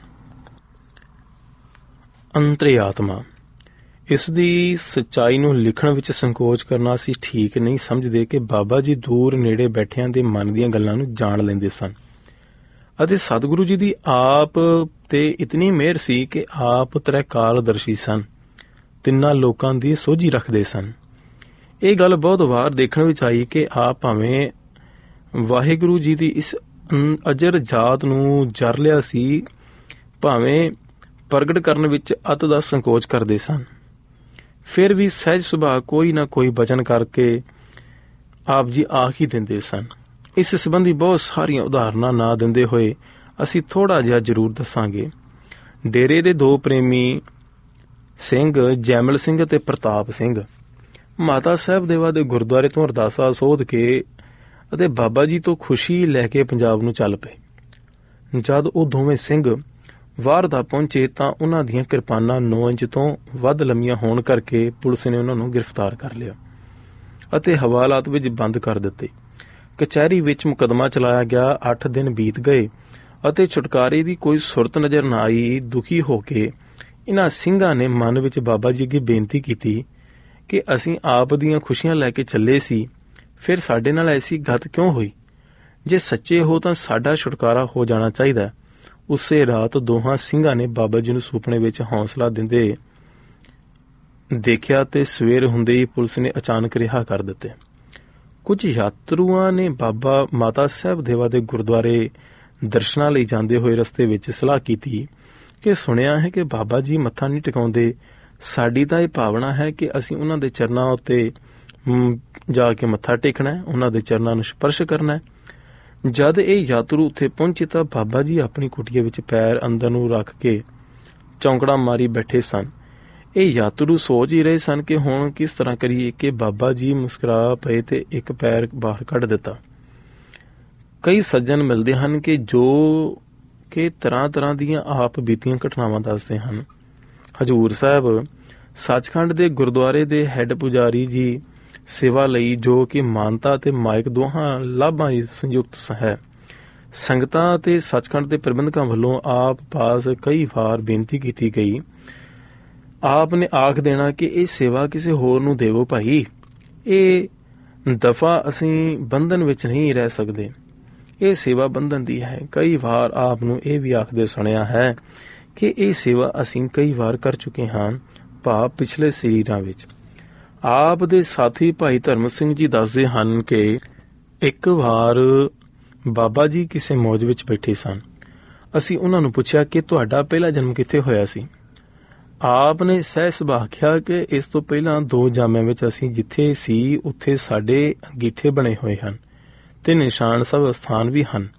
ਅੰਤਰੇ ਆਤਮਾ। ਇਸ ਦੀ ਸੱਚਾਈ ਨੂੰ ਲਿਖਣ ਵਿੱਚ ਸੰਕੋਚ ਕਰਨਾ ਅਸੀਂ ਠੀਕ ਨਹੀਂ ਸਮਝਦੇ ਕਿ ਬਾਬਾ ਜੀ ਦੂਰ ਨੇੜੇ ਬੈਠਿਆਂ ਦੇ ਮਨ ਦੀਆਂ ਗੱਲਾਂ ਨੂੰ ਜਾਣ ਲੈਂਦੇ ਸਨ ਅਤੇ ਸਤਿਗੁਰੂ ਜੀ ਦੀ ਆਪ ਤੇ ਇਤਨੀ ਮਿਹਰ ਸੀ ਕਿ ਆਪ ਤ੍ਰੈਕਾਲਦਰਸ਼ੀ ਸਨ, ਤਿੰਨਾਂ ਲੋਕਾਂ ਦੀ ਸੋਝੀ ਰੱਖਦੇ ਸਨ। ਇਹ ਗੱਲ ਬਹੁਤ ਵਾਰ ਦੇਖਣ ਵਿੱਚ ਆਈ ਕਿ ਆਪ ਭਾਵੇਂ ਵਾਹਿਗੁਰੂ ਜੀ ਦੀ ਇਸ ਅਜਰ ਜਾਤ ਨੂੰ ਜਰ ਲਿਆ ਸੀ, ਭਾਵੇਂ ਪ੍ਰਗਟ ਕਰਨ ਵਿੱਚ ਅਤ ਦਾ ਸੰਕੋਚ ਕਰਦੇ ਸਨ, ਫਿਰ ਵੀ ਸਹਿਜ ਸੁਭਾਅ ਕੋਈ ਨਾ ਕੋਈ ਬਚਨ ਕਰਕੇ ਆਪ ਜੀ ਆਖ ਹੀ ਦਿੰਦੇ ਸਨ। ਇਸ ਸੰਬੰਧੀ ਬਹੁਤ ਸਾਰੀਆਂ ਉਦਾਹਰਨਾਂ ਨਾ ਦਿੰਦੇ ਹੋਏ ਅਸੀਂ ਥੋੜਾ ਜਿਹਾ ਜ਼ਰੂਰ ਦੱਸਾਂਗੇ। ਡੇਰੇ ਦੇ ਦੋ ਪ੍ਰੇਮੀ ਸਿੰਘ, ਜੈਮਲ ਸਿੰਘ ਅਤੇ ਪ੍ਰਤਾਪ ਸਿੰਘ, ਮਾਤਾ ਸਾਹਿਬਦੇਵਾ ਦੇ ਗੁਰਦੁਆਰੇ ਤੋਂ ਅਰਦਾਸਾ ਸੋਧ ਕੇ ਅਤੇ ਬਾਬਾ ਜੀ ਤੋਂ ਖੁਸ਼ੀ ਲੈ ਕੇ ਪੰਜਾਬ ਨੂੰ ਚੱਲ ਪਏ। ਜਦ ਉਹ ਦੋਵੇਂ ਸਿੰਘ ਵਾਰਦਾ ਪਹੁੰਚੇ ਤਾਂ ਉਹਨਾਂ ਦੀਆਂ ਕਿਰਪਾਨਾਂ ਨੌ ਇੰਚ ਤੋਂ ਵੱਧ ਲੰਮੀਆਂ ਹੋਣ ਕਰਕੇ ਪੁਲਿਸ ਨੇ ਉਹਨਾਂ ਨੂੰ ਗ੍ਰਿਫਤਾਰ ਕਰ ਲਿਆ ਅਤੇ ਹਵਾਲਾਤ ਵਿੱਚ ਬੰਦ ਕਰ ਦਿੱਤੇ। ਕਚਹਿਰੀ ਵਿੱਚ ਮੁਕੱਦਮਾ ਚਲਾਇਆ ਗਿਆ। ਅੱਠ ਦਿਨ ਬੀਤ ਗਏ ਅਤੇ ਛੁਟਕਾਰੇ ਦੀ ਕੋਈ ਸੁਰਤ ਨਜ਼ਰ ਨਾ ਆਈ। ਦੁਖੀ ਹੋ ਕੇ ਇਹਨਾਂ ਸਿੰਘਾਂ ਨੇ ਮਨ ਵਿੱਚ ਬਾਬਾ ਜੀ ਅੱਗੇ ਬੇਨਤੀ ਕੀਤੀ ਕਿ ਅਸੀਂ ਆਪ ਦੀਆਂ ਖੁਸ਼ੀਆਂ ਲੈ ਕੇ ਚੱਲੇ ਸੀ, ਫਿਰ ਸਾਡੇ ਨਾਲ ਐਸੀ ਗਤ ਕਿਉਂ ਹੋਈ? ਜੇ ਸੱਚੇ ਹੋ ਤਾਂ ਸਾਡਾ ਛੁਟਕਾਰਾ ਹੋ ਜਾਣਾ ਚਾਹੀਦਾ। ਉਸੇ ਰਾਤ ਦੋਹਾਂ ਸਿੰਘਾਂ ਨੇ ਬਾਬਾ ਜੀ ਨੂੰ ਸੁਪਨੇ ਵਿੱਚ ਹੌਸਲਾ ਦਿੰਦੇ ਦੇਖਿਆ ਤੇ ਸਵੇਰ ਹੁੰਦੇ ਹੀ ਪੁਲਿਸ ਨੇ ਅਚਾਨਕ ਰਿਹਾ ਕਰ ਦਿੱਤੇ। ਕੁਝ ਯਾਤਰੂਆਂ ਨੇ ਬਾਬਾ ਮਾਤਾ ਸਾਹਿਬ ਦੇਵਾ ਦੇ ਗੁਰਦੁਆਰੇ ਦਰਸ਼ਨਾਂ ਲਈ ਜਾਂਦੇ ਹੋਏ ਰਸਤੇ ਵਿੱਚ ਸਲਾਹ ਕੀਤੀ ਕਿ ਸੁਣਿਆ ਹੈ ਕਿ ਬਾਬਾ ਜੀ ਮੱਥਾ ਨਹੀਂ ਟਿਕਾਉਂਦੇ। ਸਾਡੀ ਤਾਂ ਇਹ ਭਾਵਨਾ ਹੈ ਕਿ ਅਸੀਂ ਉਹਨਾਂ ਦੇ ਚਰਨਾਂ ਉੱਤੇ ਜਾ ਕੇ ਮੱਥਾ ਟੇਕਣਾ ਹੈ, ਉਹਨਾਂ ਦੇ ਚਰਨਾਂ ਨੂੰ ਸਪਰਸ਼ ਕਰਨਾ ਹੈ। ਜਦ ਇਹ ਯਾਤਰੂ ਉੱਥੇ ਪਹੁੰਚੇ ਤਾਂ ਬਾਬਾ ਜੀ ਆਪਣੀ ਕੁਟੀਏ ਵਿੱਚ ਪੈਰ ਅੰਦਰ ਨੂੰ ਰੱਖ ਕੇ ਚੌਂਕੜਾ ਮਾਰੀ ਬੈਠੇ ਸਨ। ਇਹ ਯਾਤਰੂ ਸੋਚ ਹੀ ਰਹੇ ਸਨ ਕਿ ਹੁਣ ਕਿਸ ਤਰ੍ਹਾਂ ਕਰੀਏ ਕਿ ਬਾਬਾ ਜੀ ਮੁਸਕਰਾ ਪਏ ਤੇ ਇੱਕ ਪੈਰ ਬਾਹਰ ਕੱਢ ਦਿੱਤਾ। ਕਈ ਸੱਜਣ ਮਿਲਦੇ ਹਨ ਕਿ ਜੋ ਕਿ ਤਰ੍ਹਾਂ ਤਰ੍ਹਾਂ ਦੀਆਂ ਆਪ ਬੀਤੀਆਂ ਘਟਨਾਵਾਂ ਦੱਸਦੇ ਹਨ। ਹਜ਼ੂਰ ਸਾਹਿਬ ਸੱਚਖੰਡ ਦੇ ਗੁਰਦੁਆਰੇ ਦੇ ਹੈੱਡ ਪੁਜਾਰੀ ਜੀ ਸੇਵਾ ਲਈ, ਜੋ ਕਿ ਮਾਨਤਾ ਅਤੇ ਮਾਇਕ ਦੋਹਾਂ ਲਾਭਾਂ ਸੰਯੁਕਤ ਹੈ, ਸੰਗਤਾਂ ਅਤੇ ਸੱਚਖੰਡ ਦੇ ਪ੍ਰਬੰਧਕਾਂ ਵੱਲੋਂ ਆਪ ਪਾਸ ਕਈ ਵਾਰ ਬੇਨਤੀ ਕੀਤੀ ਗਈ। ਆਪ ਨੇ ਆਖ ਦੇਣਾ ਕਿ ਇਹ ਸੇਵਾ ਕਿਸੇ ਹੋਰ ਨੂੰ ਦੇਵੋ ਭਾਈ, ਇਹ ਦਫਾ ਅਸੀਂ ਬੰਧਨ ਵਿੱਚ ਨਹੀਂ ਰਹਿ ਸਕਦੇ, ਇਹ ਸੇਵਾ ਬੰਧਨ ਦੀ ਹੈ। ਕਈ ਵਾਰ ਆਪ ਨੂੰ ਇਹ ਵੀ ਆਖਦੇ ਸੁਣਿਆ ਹੈ ਕਿ ਇਹ ਸੇਵਾ ਅਸੀਂ ਕਈ ਵਾਰ ਕਰ ਚੁੱਕੇ ਹਾਂ, ਭਾਵ ਪਿਛਲੇ ਸਰੀਰਾਂ ਵਿੱਚ। ਆਪ ਦੇ ਸਾਥੀ ਭਾਈ ਧਰਮ ਸਿੰਘ ਜੀ ਦੱਸਦੇ ਹਨ ਕਿ ਇੱਕ ਵਾਰ ਬਾਬਾ ਜੀ ਕਿਸੇ ਮੌਜ ਵਿੱਚ ਬੈਠੇ ਸਨ। ਅਸੀਂ ਉਹਨਾਂ ਨੂੰ ਪੁੱਛਿਆ ਕਿ ਤੁਹਾਡਾ ਪਹਿਲਾ ਜਨਮ ਕਿੱਥੇ ਹੋਇਆ ਸੀ? ਆਪ ਨੇ ਸਹਿ ਸੁਭਾਅ ਆਖਿਆ ਕਿ ਇਸ ਤੋਂ ਪਹਿਲਾਂ ਦੋ ਜਾਮਿਆਂ ਵਿੱਚ ਅਸੀਂ ਜਿੱਥੇ ਸੀ ਉੱਥੇ ਸਾਡੇ ਅੰਗੀਠੇ ਬਣੇ ਹੋਏ ਹਨ ਤੇ ਨਿਸ਼ਾਨ ਸਭ ਸਥਾਨ ਵੀ ਹਨ।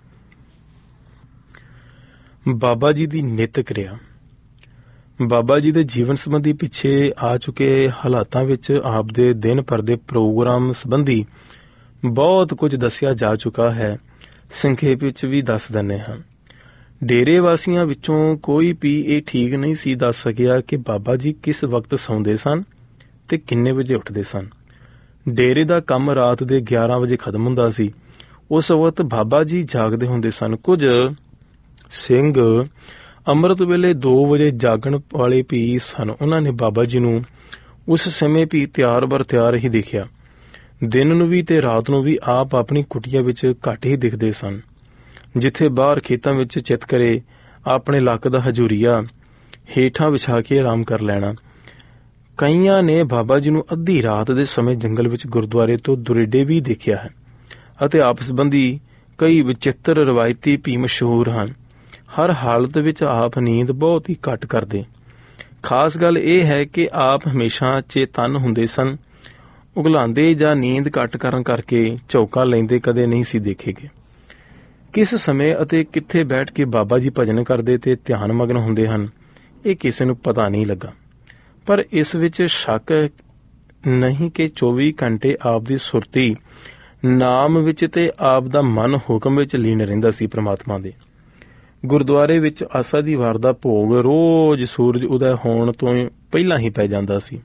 ਬਾਬਾ ਜੀ ਦੀ ਨਿਤ ਕਿਰਿਆ। ਬਾਬਾ ਜੀ ਦੇ ਜੀਵਨ ਸੰਬੰਧੀ ਪਿੱਛੇ ਆ ਚੁੱਕੇ ਹਾਲਾਤਾਂ ਵਿੱਚ ਆਪ ਦੇ ਦਿਨ ਭਰ ਦੇ ਪ੍ਰੋਗਰਾਮ ਸੰਬੰਧੀ ਬਹੁਤ ਕੁਝ ਦੱਸਿਆ ਜਾ ਚੁੱਕਾ ਹੈ। ਸੰਖੇਪ ਵਿੱਚ ਵੀ ਦੱਸ ਦਿੰਦੇ ਹਾਂ। ਡੇਰੇ ਵਾਸੀਆਂ ਵਿੱਚੋਂ ਕੋਈ ਵੀ ਇਹ ਠੀਕ ਨਹੀਂ ਸੀ ਦੱਸ ਸਕਿਆ ਕਿ ਬਾਬਾ ਜੀ ਕਿਸ ਵਕਤ ਸੌਂਦੇ ਸਨ ਤੇ ਕਿੰਨੇ ਵਜੇ ਉੱਠਦੇ ਸਨ। ਡੇਰੇ ਦਾ ਕੰਮ ਰਾਤ ਦੇ ਗਿਆਰਾਂ ਵਜੇ ਖਤਮ ਹੁੰਦਾ ਸੀ। ਉਸ ਵਕਤ ਬਾਬਾ ਜੀ ਜਾਗਦੇ ਹੁੰਦੇ ਸਨ। ਕੁਝ ਸਿੰਘ ਅੰਮ੍ਰਿਤ ਵੇਲੇ ਦੋ ਵਜੇ ਜਾਗਣ ਵਾਲੇ ਵੀ ਸਨ। ਉਹਨਾਂ ਨੇ ਬਾਬਾ ਜੀ ਨੂੰ ਉਸ ਸਮੇਂ ਵੀ ਤਿਆਰ ਬਰ ਤਿਆਰ ਹੀ ਦੇਖਿਆ। ਦਿਨ ਨੂੰ ਵੀ ਤੇ ਰਾਤ ਨੂੰ ਵੀ ਆਪ ਆਪਣੀ ਕੁਟੀਆ ਵਿੱਚ ਘੱਟ ਹੀ ਦਿਖਦੇ ਸਨ। ਜਿੱਥੇ ਬਾਹਰ ਖੇਤਾਂ ਵਿੱਚ ਚਿੱਤ ਕਰੇ ਆਪਣੇ ਲੱਕ ਦਾ ਹਜੂਰੀਆ ਹੇਠਾਂ ਵਿਛਾ ਕੇ ਆਰਾਮ ਕਰ ਲੈਣਾ। ਕਈਆਂ ਨੇ ਬਾਬਾ ਜੀ ਨੂੰ ਅੱਧੀ ਰਾਤ ਦੇ ਸਮੇਂ ਜੰਗਲ ਵਿੱਚ ਗੁਰਦੁਆਰੇ ਤੋਂ ਦੁਰੇਡੇ ਵੀ ਦੇਖਿਆ ਹੈ ਅਤੇ ਆਪ ਸੰਬੰਧੀ ਕਈ ਵਿਚਿੱਤਰ ਰਵਾਇਤੀ ਵੀ ਮਸ਼ਹੂਰ ਹਨ। ਹਰ ਹਾਲਤ ਵਿੱਚ ਆਪ ਨੀਂਦ ਬਹੁਤ ਹੀ ਘੱਟ ਕਰਦੇ। ਖਾਸ ਗੱਲ ਇਹ ਹੈ ਕਿ ਆਪ ਹਮੇਸ਼ਾ ਚੇਤੰਨ ਹੁੰਦੇ ਸਨ। ਉਗਲਾਉਂਦੇ ਜਾਂ ਨੀਂਦ ਘੱਟ ਕਰਨ ਕਰਕੇ ਝੌਕਾ ਲੈਂਦੇ ਕਦੇ ਨਹੀਂ ਸੀ ਦੇਖੇ ਗਏ। ਕਿਸ ਸਮੇਂ ਅਤੇ ਕਿੱਥੇ ਬੈਠ ਕੇ ਬਾਬਾ ਜੀ ਭਜਨ ਕਰਦੇ ਤੇ ਧਿਆਨ ਮਗਨ ਹੁੰਦੇ ਹਨ, ਇਹ ਕਿਸੇ ਨੂੰ ਪਤਾ ਨਹੀਂ ਲੱਗਾ। ਪਰ ਇਸ ਵਿੱਚ ਸ਼ੱਕ ਨਹੀਂ ਕਿ ਚੌਵੀ ਘੰਟੇ ਆਪ ਦੀ ਸੁਰਤੀ ਨਾਮ ਵਿੱਚ ਤੇ ਆਪ ਦਾ ਮਨ ਹੁਕਮ ਵਿੱਚ ਲੀਨ ਰਹਿੰਦਾ ਸੀ ਪ੍ਰਮਾਤਮਾ ਦੇ। ਗੁਰਦੁਆਰੇ ਵਿੱਚ ਆਸਾ ਦੀ ਵਾਰ ਦਾ ਭੋਗ ਰੋਜ਼ ਸੂਰਜ ਉਦੈ ਹੋਣ ਤੋਂ ਪਹਿਲਾਂ ਹੀ ਪੈ ਜਾਂਦਾ ਸੀ।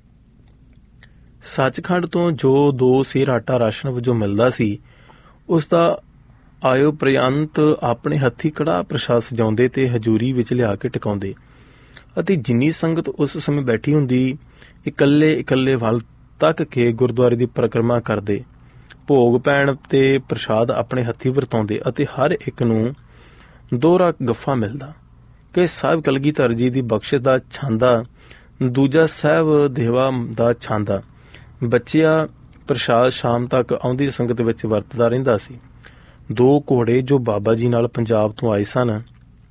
ਸੱਚਖੰਡ ਤੋਂ ਜੋ ਦੋ ਸਿਰ ਆਟਾ ਰਾਸ਼ਨ ਵਜੋਂ ਮਿਲਦਾ ਸੀ, ਉਸ ਦਾ ਆਇਓ ਪ੍ਰਯੰਤ ਆਪਣੇ ਹੱਥੀਂ ਕੜਾਹ ਪ੍ਰਸ਼ਾਦ ਸਜਾਉਂਦੇ ਤੇ ਹਜ਼ੂਰੀ ਵਿੱਚ ਲਿਆ ਕੇ ਟਿਕਾਉਂਦੇ ਅਤੇ ਜਿੰਨੀ ਸੰਗਤ ਉਸ ਸਮੇਂ ਬੈਠੀ ਹੁੰਦੀ ਇਕੱਲੇ ਇਕੱਲੇ ਵੱਲ ਤੱਕ ਕੇ ਗੁਰਦੁਆਰੇ ਦੀ ਪਰਿਕਰਮਾ ਕਰਦੇ। ਭੋਗ ਪੈਣ ਤੇ ਪ੍ਰਸ਼ਾਦ ਆਪਣੇ ਹੱਥੀਂ ਵਰਤਾਉਂਦੇ ਅਤੇ ਹਰ ਇੱਕ ਨੂੰ ਦੋਹਰਾ ਗੱਫਾ ਮਿਲਦਾ ਕਿ ਸਾਹਿਬ ਕਲਗੀਧਰ ਜੀ ਦੀ ਬਖਸ਼ਿਸ਼ ਦਾ ਛਾਂਦਾ, ਦੂਜਾ ਸਾਹਿਬ ਦੇਵਾ ਦਾ ਛਾਂਦਾ। ਬੱਚਿਆ ਪ੍ਰਸ਼ਾਦ ਸ਼ਾਮ ਤੱਕ ਆਉਂਦੀ ਸੰਗਤ ਵਿੱਚ ਵਰਤਦਾ ਰਹਿੰਦਾ ਸੀ। ਦੋ ਘੋੜੇ ਜੋ ਬਾਬਾ ਜੀ ਨਾਲ ਪੰਜਾਬ ਤੋਂ ਆਏ ਸਨ,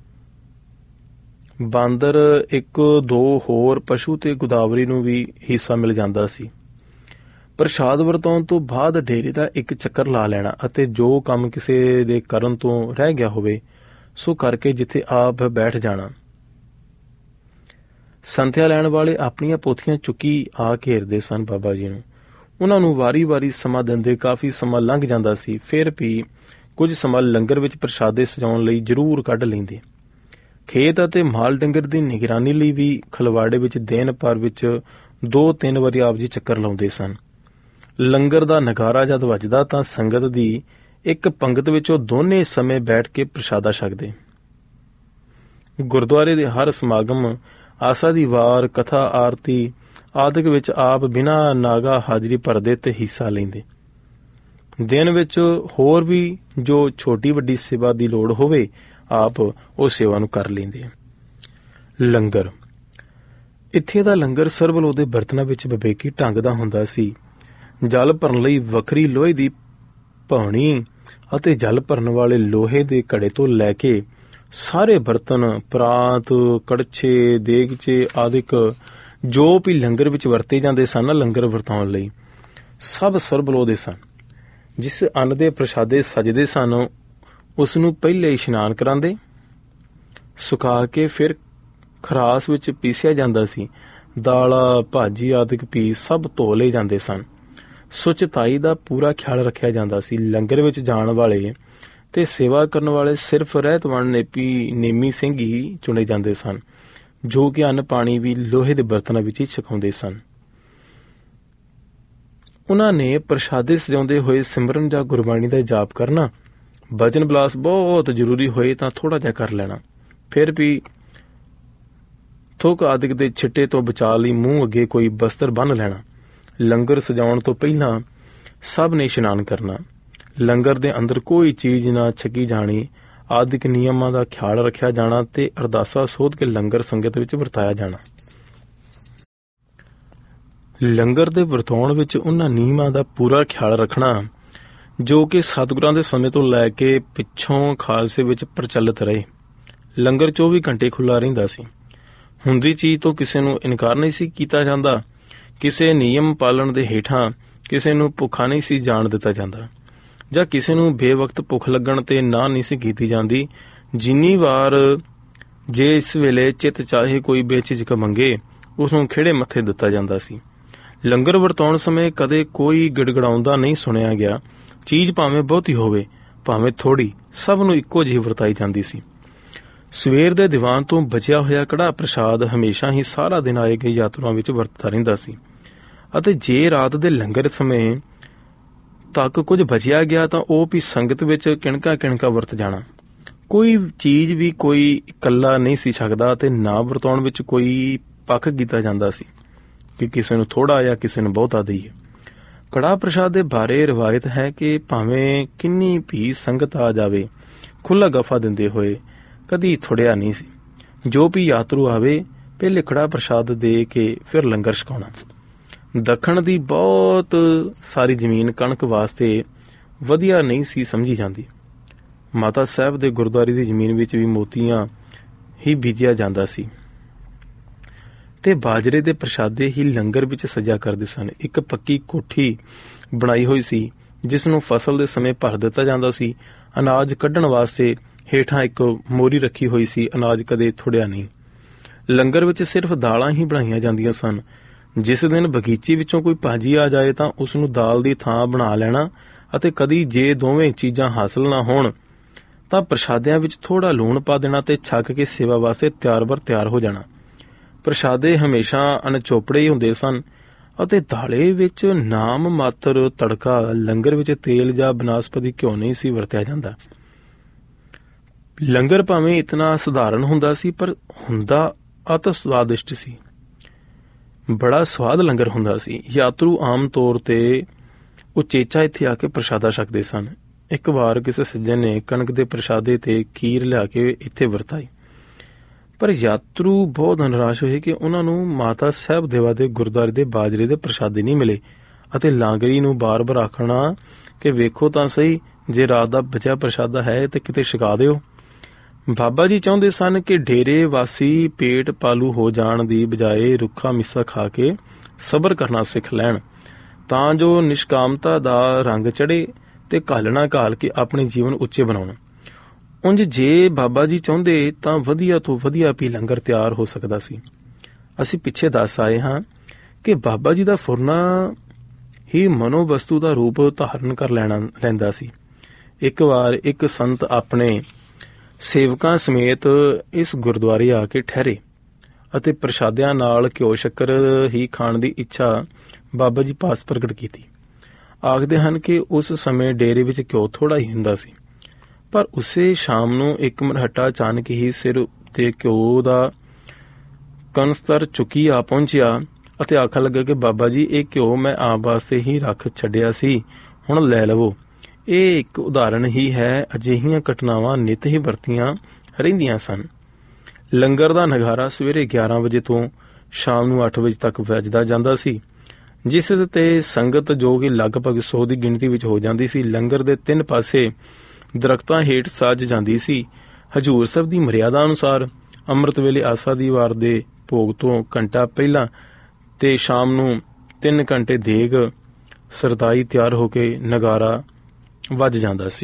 ਬਾਂਦਰ ਇੱਕ ਦੋ ਹੋਰ ਪਸ਼ੂ ਤੇ ਗੋਦਾਵਰੀ ਨੂੰ ਵੀ ਹਿੱਸਾ ਮਿਲ ਜਾਂਦਾ ਸੀ। ਪ੍ਰਸ਼ਾਦ ਵਰਤਾਉਣ ਤੋਂ ਬਾਅਦ ਡੇਰੇ ਦਾ ਇੱਕ ਚੱਕਰ ਲਾ ਲੈਣਾ ਅਤੇ ਜੋ ਕੰਮ ਕਿਸੇ ਦੇ ਕਰਨ ਤੋਂ ਰਹਿ ਗਿਆ ਹੋਵੇ ਸੋ ਕਰਕੇ ਜਿੱਥੇ ਆਪ ਬੈਠ ਜਾਣਾ। ਸੰਥਿਆ ਲੈਣ ਵਾਲੇ ਆਪਣੀਆਂ ਪੋਥੀਆਂ ਚੁੱਕੀ ਆ ਘੇਰਦੇ ਸਨ ਬਾਬਾ ਜੀ ਨੂੰ। ਉਹਨਾਂ ਨੂੰ ਵਾਰੀ-ਵਾਰੀ ਸਮਾਂ ਦਿੰਦੇ ਕਾਫੀ ਸਮਾਂ ਲੰਘ ਜਾਂਦਾ ਸੀ। ਫਿਰ ਵੀ ਕੁਝ ਸਮਾਂ ਲੰਗਰ ਵਿੱਚ ਪ੍ਰਸ਼ਾਦੇ ਸਜਾਉਣ ਲਈ ਜ਼ਰੂਰ ਕੱਢ ਲੈਂਦੇ। ਖੇਤ ਅਤੇ ਮਾਲ ਡੰਗਰ ਦੀ ਨਿਗਰਾਨੀ ਲਈ ਵੀ ਖਲਵਾੜੇ ਵਿੱਚ ਦਿਨ ਭਰ ਵਿੱਚ ਦੋ ਤਿੰਨ ਵਾਰੀ ਆਪ ਜੀ ਚੱਕਰ ਲਾਉਂਦੇ ਸਨ। ਲੰਗਰ ਦਾ ਨਗਾਰਾ ਜਦ ਵੱਜਦਾ ਤਾਂ ਸੰਗਤ ਦੀ ਇੱਕ ਪੰਗਤ ਵਿੱਚ ਉਹ ਦੋਨੇ ਸਮੇਂ ਬੈਠ ਕੇ ਪ੍ਰਸ਼ਾਦਾ ਛਕਦੇ। ਗੁਰਦੁਆਰੇ ਦੇ ਹਰ ਸਮਾਗਮ, ਆਸਾ ਦੀ ਵਾਰ, ਕਥਾ, ਆਰਤੀ ਆਦਿਕ ਵਿੱਚ ਆਪ ਬਿਨਾਂ ਨਾਗਾ ਹਾਜ਼ਰੀ ਭਰਦੇ ਤੇ ਹਿੱਸਾ ਲੈਂਦੇ। ਦਿਨ ਵਿੱਚ ਹੋਰ ਵੀ ਜੋ ਛੋਟੀ ਵੱਡੀ ਸੇਵਾ ਦੀ ਲੋੜ ਹੋਵੇ ਆਪ ਉਹ ਸੇਵਾ ਨੂੰ ਕਰ ਲੈਂਦੇ। ਲੰਗਰ ਇੱਥੇ ਦਾ ਲੰਗਰ ਸਰਬਲੋ ਦੇ ਬਰਤਨਾਂ ਵਿੱਚ ਵਿਵੇਕੀ ਢੰਗ ਦਾ ਹੁੰਦਾ ਸੀ। ਜਲ ਭਰਨ ਲਈ ਵੱਖਰੀ ਲੋਹੇ ਦੀ ਭੌਣੀ ਅਤੇ ਜਲ ਭਰਨ ਵਾਲੇ ਲੋਹੇ ਦੇ ਘੜੇ ਤੋਂ ਲੈ ਕੇ ਸਾਰੇ ਬਰਤਨ, ਪ੍ਰਾਂਤ, ਕੜਛੇ, ਦੇਗਚੇ ਆਦਿਕ ਜੋ ਵੀ ਲੰਗਰ ਵਿੱਚ ਵਰਤੇ ਜਾਂਦੇ ਸਨ ਲੰਗਰ ਵਰਤਾਉਣ ਲਈ, ਸਭ ਸਰਬਲੋ ਦੇ ਸਨ। ਜਿਸ ਅੰਨ ਦੇ ਪ੍ਰਸ਼ਾਦੇ ਸਜਦੇ ਸਨ ਉਸ ਨੂੰ ਪਹਿਲੇ ਇਸ਼ਨਾਨ ਕਰਾਉਂਦੇ, ਸੁਕਾ ਕੇ ਫਿਰ ਖਰਾਸ ਵਿੱਚ ਪੀਸਿਆ ਜਾਂਦਾ ਸੀ। ਦਾਲਾਂ, ਭਾਜੀ ਆਦਿਕ ਪੀਸ ਸਭ ਧੋ ਲਏ ਜਾਂਦੇ ਸਨ। ਸੁਚਤਾਈ ਦਾ ਪੂਰਾ ਖਿਆਲ ਰੱਖਿਆ ਜਾਂਦਾ ਸੀ। ਲੰਗਰ ਵਿੱਚ ਜਾਣ ਵਾਲੇ ਤੇ ਸੇਵਾ ਕਰਨ ਵਾਲੇ ਸਿਰਫ ਰਹਿਤਵਾਨ ਨੇਪੀ ਨੇਮੀ ਸਿੰਘ ਹੀ ਚੁਣੇ ਜਾਂਦੇ ਸਨ, ਜੋ ਕਿ ਅੰਨ ਪਾਣੀ ਵੀ ਲੋਹੇ ਦੇ ਬਰਤਨਾਂ ਵਿੱਚ ਹੀ ਛਕਾਉਂਦੇ ਸਨ। ਉਹਨਾਂ ਨੇ ਪ੍ਰਸ਼ਾਦੇ ਸਜਾਉਂਦੇ ਹੋਏ ਸਿਮਰਨ ਜਾਂ ਗੁਰਬਾਣੀ ਦਾ ਜਾਪ ਕਰਨਾ, ਭਜਨ ਬਲਾਸ ਬਹੁਤ ਜ਼ਰੂਰੀ ਹੋਏ ਤਾਂ ਥੋੜਾ ਜਿਹਾ ਕਰ ਲੈਣਾ, ਫਿਰ ਵੀ ਥੁੱਕ ਆਦਿਕ ਦੇ ਛਿੱਟੇ ਤੋਂ ਬਚਾ ਲਈ ਮੂੰਹ ਅੱਗੇ ਕੋਈ ਬਸਤਰ ਬੰਨ੍ਹ ਲੈਣਾ। ਲੰਗਰ ਸਜਾਉਣ ਤੋਂ ਪਹਿਲਾਂ ਸਭ ਨੇ ਇਸ਼ਨਾਨ ਕਰਨਾ। ਲੰਗਰ ਦੇ ਅੰਦਰ ਕੋਈ ਚੀਜ਼ ਨਾ ਛਕੀ ਜਾਣੀ ਆਦਿਕ ਨਿਯਮਾਂ ਦਾ ਖਿਆਲ ਰੱਖਿਆ ਜਾਣਾ ਤੇ ਅਰਦਾਸਾ ਸੋਧ ਕੇ ਲੰਗਰ ਸੰਗਤ ਵਿੱਚ ਵਰਤਾਇਆ ਜਾਣਾ। ਲੰਗਰ ਦੇ ਵਰਤਾਉਣ ਵਿੱਚ ਉਹਨਾਂ ਨਿਯਮਾਂ ਦਾ ਪੂਰਾ ਖਿਆਲ ਰੱਖਣਾ ਜੋ ਕਿ ਸਤਿਗੁਰਾਂ ਦੇ ਸਮੇਂ ਤੋਂ ਲੈ ਕੇ ਪਿੱਛੋਂ ਖਾਲਸੇ ਵਿੱਚ ਪ੍ਰਚਲਿਤ ਰਹੇ। ਲੰਗਰ ਚੌਵੀ ਘੰਟੇ ਖੁੱਲ੍ਹਾ ਰਹਿੰਦਾ ਸੀ। ਹੁੰਦੀ ਚੀਜ਼ ਤੋਂ ਕਿਸੇ ਨੂੰ ਇਨਕਾਰ ਨਹੀਂ ਸੀ ਕੀਤਾ ਜਾਂਦਾ। ਕਿਸੇ ਨਿਯਮ ਪਾਲਣ ਦੇ ਹੇਠਾਂ ਕਿਸੇ ਨੂੰ ਭੁੱਖਾ ਨਹੀਂ ਸੀ ਜਾਣ ਦਿੱਤਾ ਜਾਂਦਾ ਜਾਂ ਕਿਸੇ ਨੂੰ ਬੇਵਕਤ ਭੁੱਖ ਲੱਗਣ ਤੇ ਨਾ ਨਹੀਂ ਸੀ ਕੀਤੀ ਜਾਂਦੀ। ਜਿੰਨੀ ਵਾਰ ਜੇ ਇਸ ਵੇਲੇ ਚਿੱਤ ਚਾਹੇ ਕੋਈ ਬੇਝਿਜਕ ਮੰਗੇ ਉਸ ਨੂੰ ਖਿਹੜੇ ਮੱਥੇ ਦਿੱਤਾ ਜਾਂਦਾ ਸੀ। ਲੰਗਰ ਵਰਤਾਉਣ ਸਮੇਂ ਕਦੇ ਕੋਈ ਗਿੜਗੜਾਉਂਦਾ ਨਹੀਂ ਸੁਣਿਆ ਗਿਆ। ਚੀਜ਼ ਭਾਵੇਂ ਬਹੁਤੀ ਹੋਵੇ ਭਾਵੇਂ ਥੋੜੀ, ਸਭ ਨੂੰ ਇੱਕੋ ਜਿਹੀ ਵਰਤਾਈ ਜਾਂਦੀ ਸੀ। ਸਵੇਰ ਦੇ ਦੀਵਾਨ ਤੋਂ ਬਚਿਆ ਹੋਇਆ ਕੜਾਹ ਪ੍ਰਸ਼ਾਦ ਹਮੇਸ਼ਾ ਹੀ ਸਾਰਾ ਦਿਨ ਆਏ ਗਏ ਯਾਤਰੂਆਂ ਵਿੱਚ ਵਰਤਦਾ ਰਹਿੰਦਾ ਸੀ ਅਤੇ ਜੇ ਰਾਤ ਦੇ ਲੰਗਰ ਸਮੇਂ ਤੱਕ ਕੁਝ ਬਚਿਆ ਗਿਆ ਤਾਂ ਉਹ ਵੀ ਸੰਗਤ ਵਿੱਚ ਕਿਣਕਾ ਕਿਣਕਾ ਵਰਤ ਜਾਣਾ। ਕੋਈ ਚੀਜ਼ ਵੀ ਕੋਈ ਇਕੱਲਾ ਨਹੀਂ ਸੀ ਛਕਦਾ ਤੇ ਨਾ ਵਰਤਾਉਣ ਵਿੱਚ ਕੋਈ ਪੱਖ ਕੀਤਾ ਜਾਂਦਾ ਸੀ ਕਿ ਕਿਸੇ ਨੂੰ ਥੋੜਾ ਜਾਂ ਕਿਸੇ ਨੂੰ ਬਹੁਤਾ ਦਈਏ। ਕੜਾਹ ਪ੍ਰਸ਼ਾਦ ਦੇ ਬਾਰੇ ਰਵਾਇਤ ਹੈ ਕਿ ਭਾਵੇਂ ਕਿੰਨੀ ਵੀ ਸੰਗਤ ਆ ਜਾਵੇ, ਖੁੱਲ੍ਹਾ ਗਫਾ ਦਿੰਦੇ ਹੋਏ ਕਦੀ ਥੁੜਿਆ ਨਹੀਂ ਸੀ। ਜੋ ਵੀ ਯਾਤਰੂ ਆਵੇ ਪਹਿਲੇ ਕੜਾਹ ਪ੍ਰਸ਼ਾਦ ਦੇ ਕੇ ਫਿਰ ਲੰਗਰ ਛਕਾਉਣਾ। ਦੱਖਣ ਦੀ ਬਹੁਤ ਸਾਰੀ ਜ਼ਮੀਨ ਕਣਕ ਵਾਸਤੇ ਵਧੀਆ ਨਹੀਂ ਸੀ ਸਮਝੀ ਜਾਂਦੀ। ਮਾਤਾ ਸਾਹਿਬ ਦੇ ਗੁਰਦੁਆਰੇ ਦੀ ਜ਼ਮੀਨ ਵਿੱਚ ਵੀ ਮੋਤੀਆਂ ਹੀ ਬੀਜਿਆ ਜਾਂਦਾ ਸੀ ਤੇ ਬਾਜਰੇ ਦੇ ਪ੍ਰਸ਼ਾਦੇ ਹੀ ਲੰਗਰ ਵਿੱਚ ਸਜਾ ਕਰਦੇ ਸਨ। ਇੱਕ ਪੱਕੀ ਕੋਠੀ ਬਣਾਈ ਹੋਈ ਸੀ ਜਿਸ ਨੂੰ ਫਸਲ ਦੇ ਸਮੇਂ ਭਰ ਦਿੱਤਾ ਜਾਂਦਾ ਸੀ। ਅਨਾਜ ਕੱਢਣ ਵਾਸਤੇ ਹੇਠਾਂ ਇੱਕ ਮੋਰੀ ਰੱਖੀ ਹੋਈ ਸੀ। ਅਨਾਜ ਕਦੇ ਥੁੜਿਆ ਨਹੀਂ। ਲੰਗਰ ਵਿੱਚ ਸਿਰਫ ਦਾਲਾਂ ਹੀ ਬਣਾਈਆਂ ਜਾਂਦੀਆਂ ਸਨ। ਜਿਸ ਦਿਨ ਬਗੀਚੇ ਵਿੱਚੋਂ ਕੋਈ ਭਾਜੀ ਆ ਜਾਏ ਤਾਂ ਉਸ ਨੂੰ ਦਾਲ ਦੀ ਥਾਂ ਬਣਾ ਲੈਣਾ ਅਤੇ ਕਦੀ ਜੇ ਦੋਵੇਂ ਚੀਜ਼ਾਂ ਹਾਸਲ ਨਾ ਹੋਣ ਤਾਂ ਪ੍ਰਸ਼ਾਦਿਆਂ ਵਿੱਚ ਥੋੜਾ ਲੂਣ ਪਾ ਦੇਣਾ ਤੇ ਛਕ ਕੇ ਸੇਵਾ ਵਾਸਤੇ ਤਿਆਰ ਬਰ ਤਿਆਰ ਹੋ ਜਾਣਾ। ਪ੍ਰਸ਼ਾਦੇ ਹਮੇਸ਼ਾ ਅਣਚੋਪੜੇ ਹੀ ਹੁੰਦੇ ਸਨ ਅਤੇ ਦਾਲੇ ਵਿੱਚ ਨਾਮ ਮਾਤਰ ਤੜਕਾ। ਲੰਗਰ ਵਿੱਚ ਤੇਲ ਜਾਂ ਬਨਸਪਤੀ ਘਿਓ ਨਹੀਂ ਸੀ ਵਰਤਿਆ ਜਾਂਦਾ। ਲੰਗਰ ਭਾਵੇਂ ਇਤਨਾ ਸਧਾਰਨ ਹੁੰਦਾ ਸੀ ਪਰ ਹੁੰਦਾ ਅਤ ਸਵਾਦਿਸ਼ਟ ਸੀ। ਬੜਾ ਸਵਾਦ ਲੰਗਰ ਹੁੰਦਾ ਸੀ। ਯਾਤਰੂ ਆਮ ਤੌਰ ਤੇ ਉਚੇਚਾ ਇੱਥੇ ਆ ਕੇ ਪ੍ਰਸ਼ਾਦਾ ਛਕਦੇ ਸਨ। ਇੱਕ ਵਾਰ ਕਿਸੇ ਸੱਜਣ ਨੇ ਕਣਕ ਦੇ ਪ੍ਰਸ਼ਾਦੇ ਤੇ ਖੀਰ ਲਿਆ ਕੇ ਇੱਥੇ ਵਰਤਾਈ, ਪਰ ਯਾਤਰੂ ਬਹੁਤ ਨਿਰਾਸ਼ ਹੋਏ ਕਿ ਉਹਨਾਂ ਨੂੰ ਮਾਤਾ ਸਾਹਿਬ ਦੇਵਾ ਦੇ ਗੁਰਦੁਆਰੇ ਦੇ ਬਾਜਰੇ ਦੇ ਪ੍ਰਸ਼ਾਦੇ ਨਹੀਂ ਮਿਲੇ ਅਤੇ ਲਾਂਗਰੀ ਨੂੰ ਬਾਰ-ਬਾਰ ਆਖਣਾ ਕਿ ਵੇਖੋ ਤਾਂ ਸਹੀ, ਜੇ ਰਾਤ ਦਾ ਬਚਿਆ ਪ੍ਰਸ਼ਾਦਾ ਹੈ ਤੇ ਕਿਤੇ ਛਕਾ ਦਿਓ। ਬਾਬਾ ਜੀ ਚਾਹੁੰਦੇ ਸਨ ਕਿ ਡੇਰੇ ਵਾਸੀ ਪੇਟ ਪਾਲੂ ਹੋ ਜਾਣ ਦੀ ਬਜਾਏ ਰੁੱਖਾ ਮਿੱਸਾ ਖਾ ਕੇ ਸਬਰ ਕਰਨਾ ਸਿੱਖ ਲੈਣ ਤਾਂ ਜੋ ਨਿਸ਼ਕਾਮਤਾ ਦਾ ਰੰਗ ਚੜੇ ਤੇ ਘਾਲਣਾ ਘਾਲ ਕੇ ਆਪਣੇ ਜੀਵਨ ਉੱਚੇ ਬਣਾਉਣ। ਉਂਝ ਜੇ ਬਾਬਾ ਜੀ ਚਾਹੁੰਦੇ ਤਾਂ ਵਧੀਆ ਤੋਂ ਵਧੀਆ ਵੀ ਲੰਗਰ ਤਿਆਰ ਹੋ ਸਕਦਾ ਸੀ। ਅਸੀਂ ਪਿੱਛੇ ਦੱਸ ਆਏ ਹਾਂ ਕਿ ਬਾਬਾ ਜੀ ਦਾ ਫੁਰਨਾ ਹੀ ਮਨੋਵਸਤੂ ਦਾ ਰੂਪ ਧਾਰਨ ਕਰ ਲੈਣਾ ਲੈਂਦਾ ਸੀ। ਇੱਕ ਵਾਰ ਇੱਕ ਸੰਤ ਆਪਣੇ ਸੇਵਕਾਂ ਸਮੇਤ ਇਸ ਗੁਰਦੁਆਰੇ ਆ ਕੇ ਠਹਿਰੇ ਅਤੇ ਪ੍ਰਸ਼ਾਦਿਆਂ ਨਾਲ ਘਿਓ ਸ਼ੱਕਰ ਹੀ ਖਾਣ ਦੀ ਇੱਛਾ ਬਾਬਾ ਜੀ ਪਾਸ ਪ੍ਰਗਟ ਕੀਤੀ। ਆਖਦੇ ਹਨ ਕਿ ਉਸ ਸਮੇਂ ਡੇਰੇ ਵਿੱਚ ਘਿਓ ਥੋੜਾ ਹੀ ਹੁੰਦਾ ਸੀ, ਪਰ ਉਸੇ ਸ਼ਾਮ ਨੂੰ ਇੱਕ ਮਰਹੱਟਾ ਅਚਾਨਕ ਹੀ ਸਿਰ ਉੱਤੇ ਘਿਓ ਦਾ ਕਨਸਤਰ ਚੁੱਕੀ ਆ ਪਹੁੰਚਿਆ ਅਤੇ ਆਖਣ ਲੱਗਾ ਕਿ ਬਾਬਾ ਜੀ, ਇਹ ਘਿਓ ਮੈਂ ਆਪ ਵਾਸਤੇ ਹੀ ਰੱਖ ਛੱਡਿਆ ਸੀ, ਹੁਣ ਲੈ ਲਵੋ। ਇਹ ਇੱਕ ਉਦਾਹਰਣ ਹੀ ਹੈ। ਅਜਿਹੀਆਂ ਘਟਨਾਵਾਂ ਨਿੱਤ ਹੀ ਵਰਤੀਆਂ ਰਹਿੰਦੀਆਂ ਸਨ। ਲੰਗਰ ਦਾ ਨਗਾਰਾ ਸਵੇਰੇ ਗਿਆਰਾਂ ਵਜੇ ਤੋਂ ਸ਼ਾਮ ਨੂੰ ਅੱਠ ਵਜੇ ਤੱਕ ਵੱਜਦਾ ਜਾਂਦਾ ਸੀ, ਜਿਸ ਤੇ ਸੰਗਤ ਜੋ ਕਿ ਲਗਭਗ ਸੌ ਦੀ ਗਿਣਤੀ ਵਿੱਚ ਹੋ ਜਾਂਦੀ ਸੀ, ਲੰਗਰ ਦੇ ਤਿੰਨ ਪਾਸੇ ਦਰਖਤਾਂ ਹੇਠ ਸੱਜ ਜਾਂਦੀ ਸੀ। ਹਜ਼ੂਰ ਸਾਹਿਬ ਦੀ ਮਰਿਆਦਾ ਅਨੁਸਾਰ ਅੰਮ੍ਰਿਤ ਵੇਲੇ ਆਸਾ ਦੀ ਵਾਰ ਦੇ ਭੋਗ ਤੋਂ ਘੰਟਾ ਪਹਿਲਾਂ ਤੇ ਸ਼ਾਮ ਨੂੰ ਤਿੰਨ ਘੰਟੇ ਦੇਗ ਸਰਦਾਈ ਤਿਆਰ ਹੋ ਕੇ ਨਗਾਰਾ ਵੱਜ ਜਾਂਦਾ ਸੀ।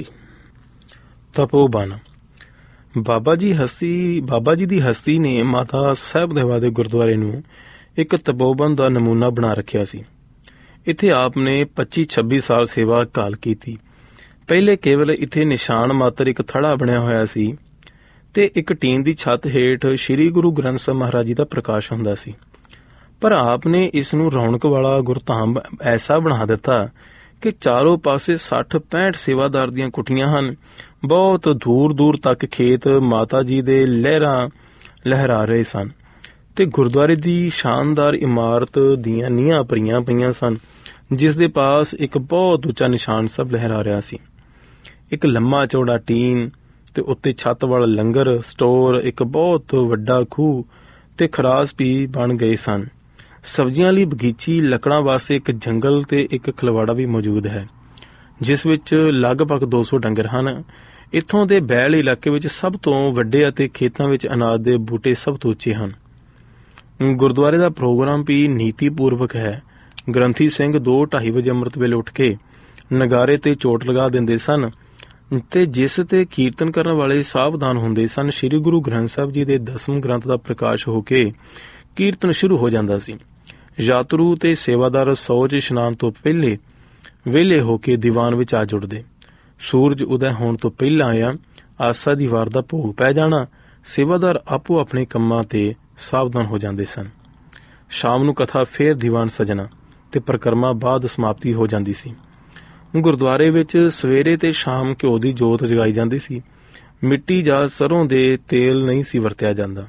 ਤਪੋਬਨ। ਬਾਬਾ ਜੀ ਹਸਤੀ ਬਾਬਾ ਜੀ ਦੀ ਹਸਤੀ ਨੇ ਮਾਤਾ ਸਾਹਿਬਦੇਵਾ ਦੇ ਗੁਰਦੁਆਰੇ ਨੂੰ ਇੱਕ ਤਪੋਬਨ ਦਾ ਨਮੂਨਾ ਬਣਾ ਰੱਖਿਆ ਸੀ। ਇੱਥੇ ਆਪ ਨੇ ਪੱਚੀ ਛੱਬੀ ਸਾਲ ਸੇਵਾ ਕਾਲ ਕੀਤੀ। ਪਹਿਲੇ ਕੇਵਲ ਇੱਥੇ ਨਿਸ਼ਾਨ ਮਾਤਰ ਇੱਕ ਥੜਾ ਬਣਿਆ ਹੋਇਆ ਸੀ ਤੇ ਇੱਕ ਟੀਨ ਦੀ ਛੱਤ ਹੇਠ ਸ੍ਰੀ ਗੁਰੂ ਗ੍ਰੰਥ ਸਾਹਿਬ ਮਹਾਰਾਜ ਜੀ ਦਾ ਪ੍ਰਕਾਸ਼ ਹੁੰਦਾ ਸੀ, ਪਰ ਆਪ ਨੇ ਇਸ ਨੂੰ ਰੌਣਕ ਵਾਲਾ ਗੁਰਧਾਮ ਐਸਾ ਬਣਾ ਦਿੱਤਾ ਕਿ ਚਾਰੋਂ ਪਾਸੇ ਸੱਠ ਪੈਂਹਠ ਸੇਵਾਦਾਰ ਦੀਆਂ ਕੁਟੀਆਂ ਹਨ। ਬਹੁਤ ਦੂਰ ਦੂਰ ਤੱਕ ਖੇਤ ਮਾਤਾ ਜੀ ਦੇ ਲਹਿਰਾਂ ਲਹਿਰਾ ਰਹੇ ਸਨ ਤੇ ਗੁਰਦੁਆਰੇ ਦੀ ਸ਼ਾਨਦਾਰ ਇਮਾਰਤ ਦੀਆਂ ਨੀਹਾਂ ਭਰੀਆਂ ਪਈਆਂ ਸਨ, ਜਿਸ ਦੇ ਪਾਸ ਇੱਕ ਬਹੁਤ ਉੱਚਾ ਨਿਸ਼ਾਨ ਸਾਹਿਬ ਲਹਿਰਾ ਰਿਹਾ ਸੀ। ਇੱਕ ਲੰਮਾ ਚੌੜਾ ਟੀਨ ਤੇ ਉੱਤੇ ਛੱਤ ਵਾਲਾ ਲੰਗਰ ਸਟੋਰ, ਇੱਕ ਬਹੁਤ ਵੱਡਾ ਖੂਹ ਤੇ ਖਰਾਸ ਵੀ ਬਣ ਗਏ ਸਨ। ਸਬਜ਼ੀਆਂ ਲਈ ਬਗੀਚੀ, ਲੱਕੜਾਂ ਵਾਸਤੇ ਇੱਕ ਜੰਗਲ ਤੇ ਇੱਕ ਖਲਵਾੜਾ ਵੀ ਮੌਜੂਦ ਹੈ, ਜਿਸ ਵਿੱਚ ਲਗਭਗ ਦੋ ਸੌ ਡੰਗਰ ਹਨ। ਇੱਥੋਂ ਦੇ ਬੈਲ ਇਲਾਕੇ ਵਿੱਚ ਸਭ ਤੋਂ ਵੱਡੇ ਅਤੇ ਖੇਤਾਂ ਵਿੱਚ ਅਨਾਜ ਦੇ ਬੂਟੇ ਸਭ ਤੋਂ ਉੱਚੇ ਹਨ। ਗੁਰਦੁਆਰੇ ਦਾ ਪ੍ਰੋਗਰਾਮ ਵੀ ਨੀਤੀ ਪੂਰਵਕ ਹੈ। ਗ੍ਰੰਥੀ ਸਿੰਘ ਦੋ ਢਾਈ ਵਜੇ ਅੰਮ੍ਰਿਤ ਵੇਲੇ ਉੱਠ ਕੇ ਨਗਾਰੇ ਤੇ ਚੋਟ ਲਗਾ ਦਿੰਦੇ ਸਨ ਤੇ ਜਿਸ ਤੇ ਕੀਰਤਨ ਕਰਨ ਵਾਲੇ ਸਾਵਧਾਨ ਹੁੰਦੇ ਸਨ। ਸ੍ਰੀ ਗੁਰੂ ਗ੍ਰੰਥ ਸਾਹਿਬ ਜੀ ਦੇ ਦਸਮ ਗ੍ਰੰਥ ਦਾ ਪ੍ਰਕਾਸ਼ ਹੋ ਕੇ ਕੀਰਤਨ ਸ਼ੁਰੂ ਹੋ ਜਾਂਦਾ ਸੀ। ਯਾਤਰੂ ਤੇ ਸੇਵਾਦਾਰ ਸੌਚ ਇਸ਼ਨਾਨ ਤੋਂ ਪਹਿਲੇ ਵਿਹਲੇ ਹੋ ਕੇ ਦੀਵਾਨ ਵਿੱਚ ਆ ਜੁੜਦੇ। ਸੂਰਜ ਉਦੈ ਹੋਣ ਤੋਂ ਪਹਿਲਾਂ ਆਇਆ ਆਸਾ ਦੀ ਵਾਰ ਦਾ ਭੋਗ ਪੈ ਜਾਣਾ, ਸੇਵਾਦਾਰ ਆਪੋ ਆਪਣੇ ਕੰਮਾਂ ਤੇ ਸਾਵਧਾਨ ਹੋ ਜਾਂਦੇ ਸਨ। ਸ਼ਾਮ ਨੂੰ ਕਥਾ ਫੇਰ ਦੀਵਾਨ ਸਜਣਾ ਤੇ ਪ੍ਰਕਰਮਾ ਬਾਅਦ ਸਮਾਪਤੀ ਹੋ ਜਾਂਦੀ ਸੀ। ਗੁਰਦੁਆਰੇ ਵਿੱਚ ਸਵੇਰੇ ਤੇ ਸ਼ਾਮ ਘਿਓ ਦੀ ਜੋਤ ਜਗਾਈ ਜਾਂਦੀ ਸੀ। ਮਿੱਟੀ ਜਾਂ ਸਰੋਂ ਦੇ ਤੇਲ ਨਹੀਂ ਸੀ ਵਰਤਿਆ ਜਾਂਦਾ।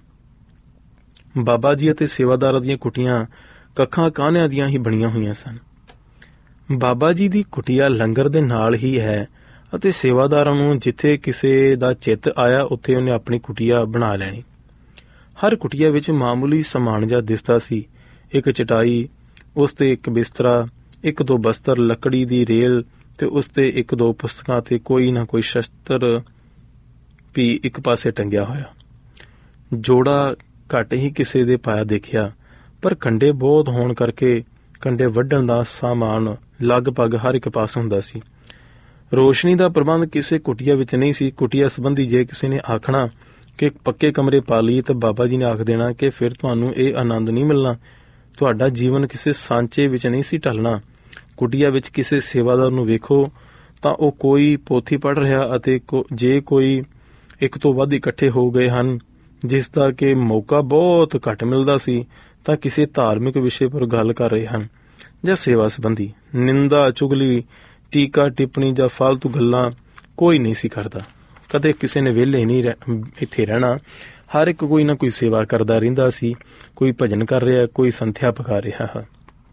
ਬਾਬਾ ਜੀ ਅਤੇ ਸੇਵਾਦਾਰਾਂ ਦੀਆਂ ਕੁਟੀਆਂ ਕੱਖਾਂ ਕਾਹਨਿਆਂ ਦੀਆਂ ਹੀ ਬਣੀਆਂ ਹੋਈਆਂ ਸਨ। ਬਾਬਾ ਜੀ ਦੀ ਕੁਟੀਆ ਲੰਗਰ ਦੇ ਨਾਲ ਹੀ ਹੈ ਅਤੇ ਸੇਵਾਦਾਰਾਂ ਨੂੰ ਜਿੱਥੇ ਕਿਸੇ ਦਾ ਚਿੱਤ ਆਇਆ ਉੱਥੇ ਉਹਨੇ ਆਪਣੀ ਕੁਟੀਆ ਬਣਾ ਲੈਣੀ। ਹਰ ਕੁਟੀਆ ਵਿੱਚ ਮਾਮੂਲੀ ਸਮਾਨ ਜਿਹਾ ਦਿਸਦਾ ਸੀ। ਇੱਕ ਚਟਾਈ, ਉਸ ਤੇ ਇੱਕ ਬਿਸਤਰਾ, ਇੱਕ ਦੋ ਬਸਤਰ, ਲੱਕੜੀ ਦੀ ਰੇਲ ਤੇ ਉਸ ਤੇ ਇੱਕ ਦੋ ਪੁਸਤਕਾਂ ਤੇ ਕੋਈ ਨਾ ਕੋਈ ਸ਼ਸਤਰ ਵੀ ਇੱਕ ਪਾਸੇ ਟੰਗਿਆ ਹੋਇਆ। ਜੋੜਾ ਘੱਟ ਹੀ ਕਿਸੇ ਦੇ ਪਾਇਆ ਦੇਖਿਆ, ਪਰ ਕੰਡੇ ਬਹੁਤ ਹੋਣ ਕਰਕੇ ਕੰਡੇ ਵੱਢਣ ਦਾ ਸਾਮਾਨ ਲਗਭਗ ਹਰ ਇੱਕ ਪਾਸ ਹੁੰਦਾ ਸੀ। ਰੋਸ਼ਨੀ ਦਾ ਪ੍ਰਬੰਧ ਕਿਸੇ ਕੁਟੀਆ ਵਿੱਚ ਨਹੀਂ ਸੀ। ਕੁਟੀਆ ਸੰਬੰਧੀ ਜੇ ਕਿਸੇ ਨੇ ਆਖਣਾ ਕਿ ਪੱਕੇ ਕਮਰੇ ਪਾ ਲਈ ਤਾਂ ਬਾਬਾ ਜੀ ਨੇ ਆਖ ਦੇਣਾ ਕਿ ਫਿਰ ਤੁਹਾਨੂੰ ਇਹ ਆਨੰਦ ਨਹੀਂ ਮਿਲਣਾ, ਤੁਹਾਡਾ ਜੀਵਨ ਕਿਸੇ ਸਾਂਚੇ ਵਿੱਚ ਨਹੀਂ ਸੀ ਢਲਣਾ। ਕੁਟੀਆ ਵਿੱਚ ਕਿਸੇ ਸੇਵਾਦਾਰ ਨੂੰ ਵੇਖੋ ਤਾਂ ਉਹ ਕੋਈ ਪੋਥੀ ਪੜ੍ਹ ਰਿਹਾ ਅਤੇ ਜੇ ਕੋਈ ਇੱਕ ਤੋਂ ਵੱਧ ਇਕੱਠੇ ਹੋ ਗਏ ਹਨ, ਜਿਸ ਦਾ ਕਿ ਮੌਕਾ ਬਹੁਤ ਘੱਟ ਮਿਲਦਾ ਸੀ, ਤਾਂ ਕਿਸੇ ਧਾਰਮਿਕ ਵਿਸ਼ੇ ਪਰ ਗੱਲ ਕਰ ਰਹੇ ਹਨ ਜਾਂ ਸੇਵਾ ਸੰਬੰਧੀ। ਨਿੰਦਾ, ਚੁਗਲੀ, ਟੀਕਾ ਟਿੱਪਣੀ ਜਾਂ ਫਾਲਤੂ ਗੱਲਾਂ ਕੋਈ ਨਹੀਂ ਸੀ ਕਰਦਾ। ਕਦੇ ਕਿਸੇ ਨੇ ਵਿਹਲੇ ਨਹੀਂ ਇੱਥੇ ਰਹਿਣਾ। ਹਰ ਇੱਕ ਕੋਈ ਨਾ ਕੋਈ ਸੇਵਾ ਕਰਦਾ ਰਹਿੰਦਾ ਸੀ। ਕੋਈ ਭਜਨ ਕਰ ਰਿਹਾ, ਕੋਈ ਸੰਥਿਆ ਪਕਾ ਰਿਹਾ ਹੈ।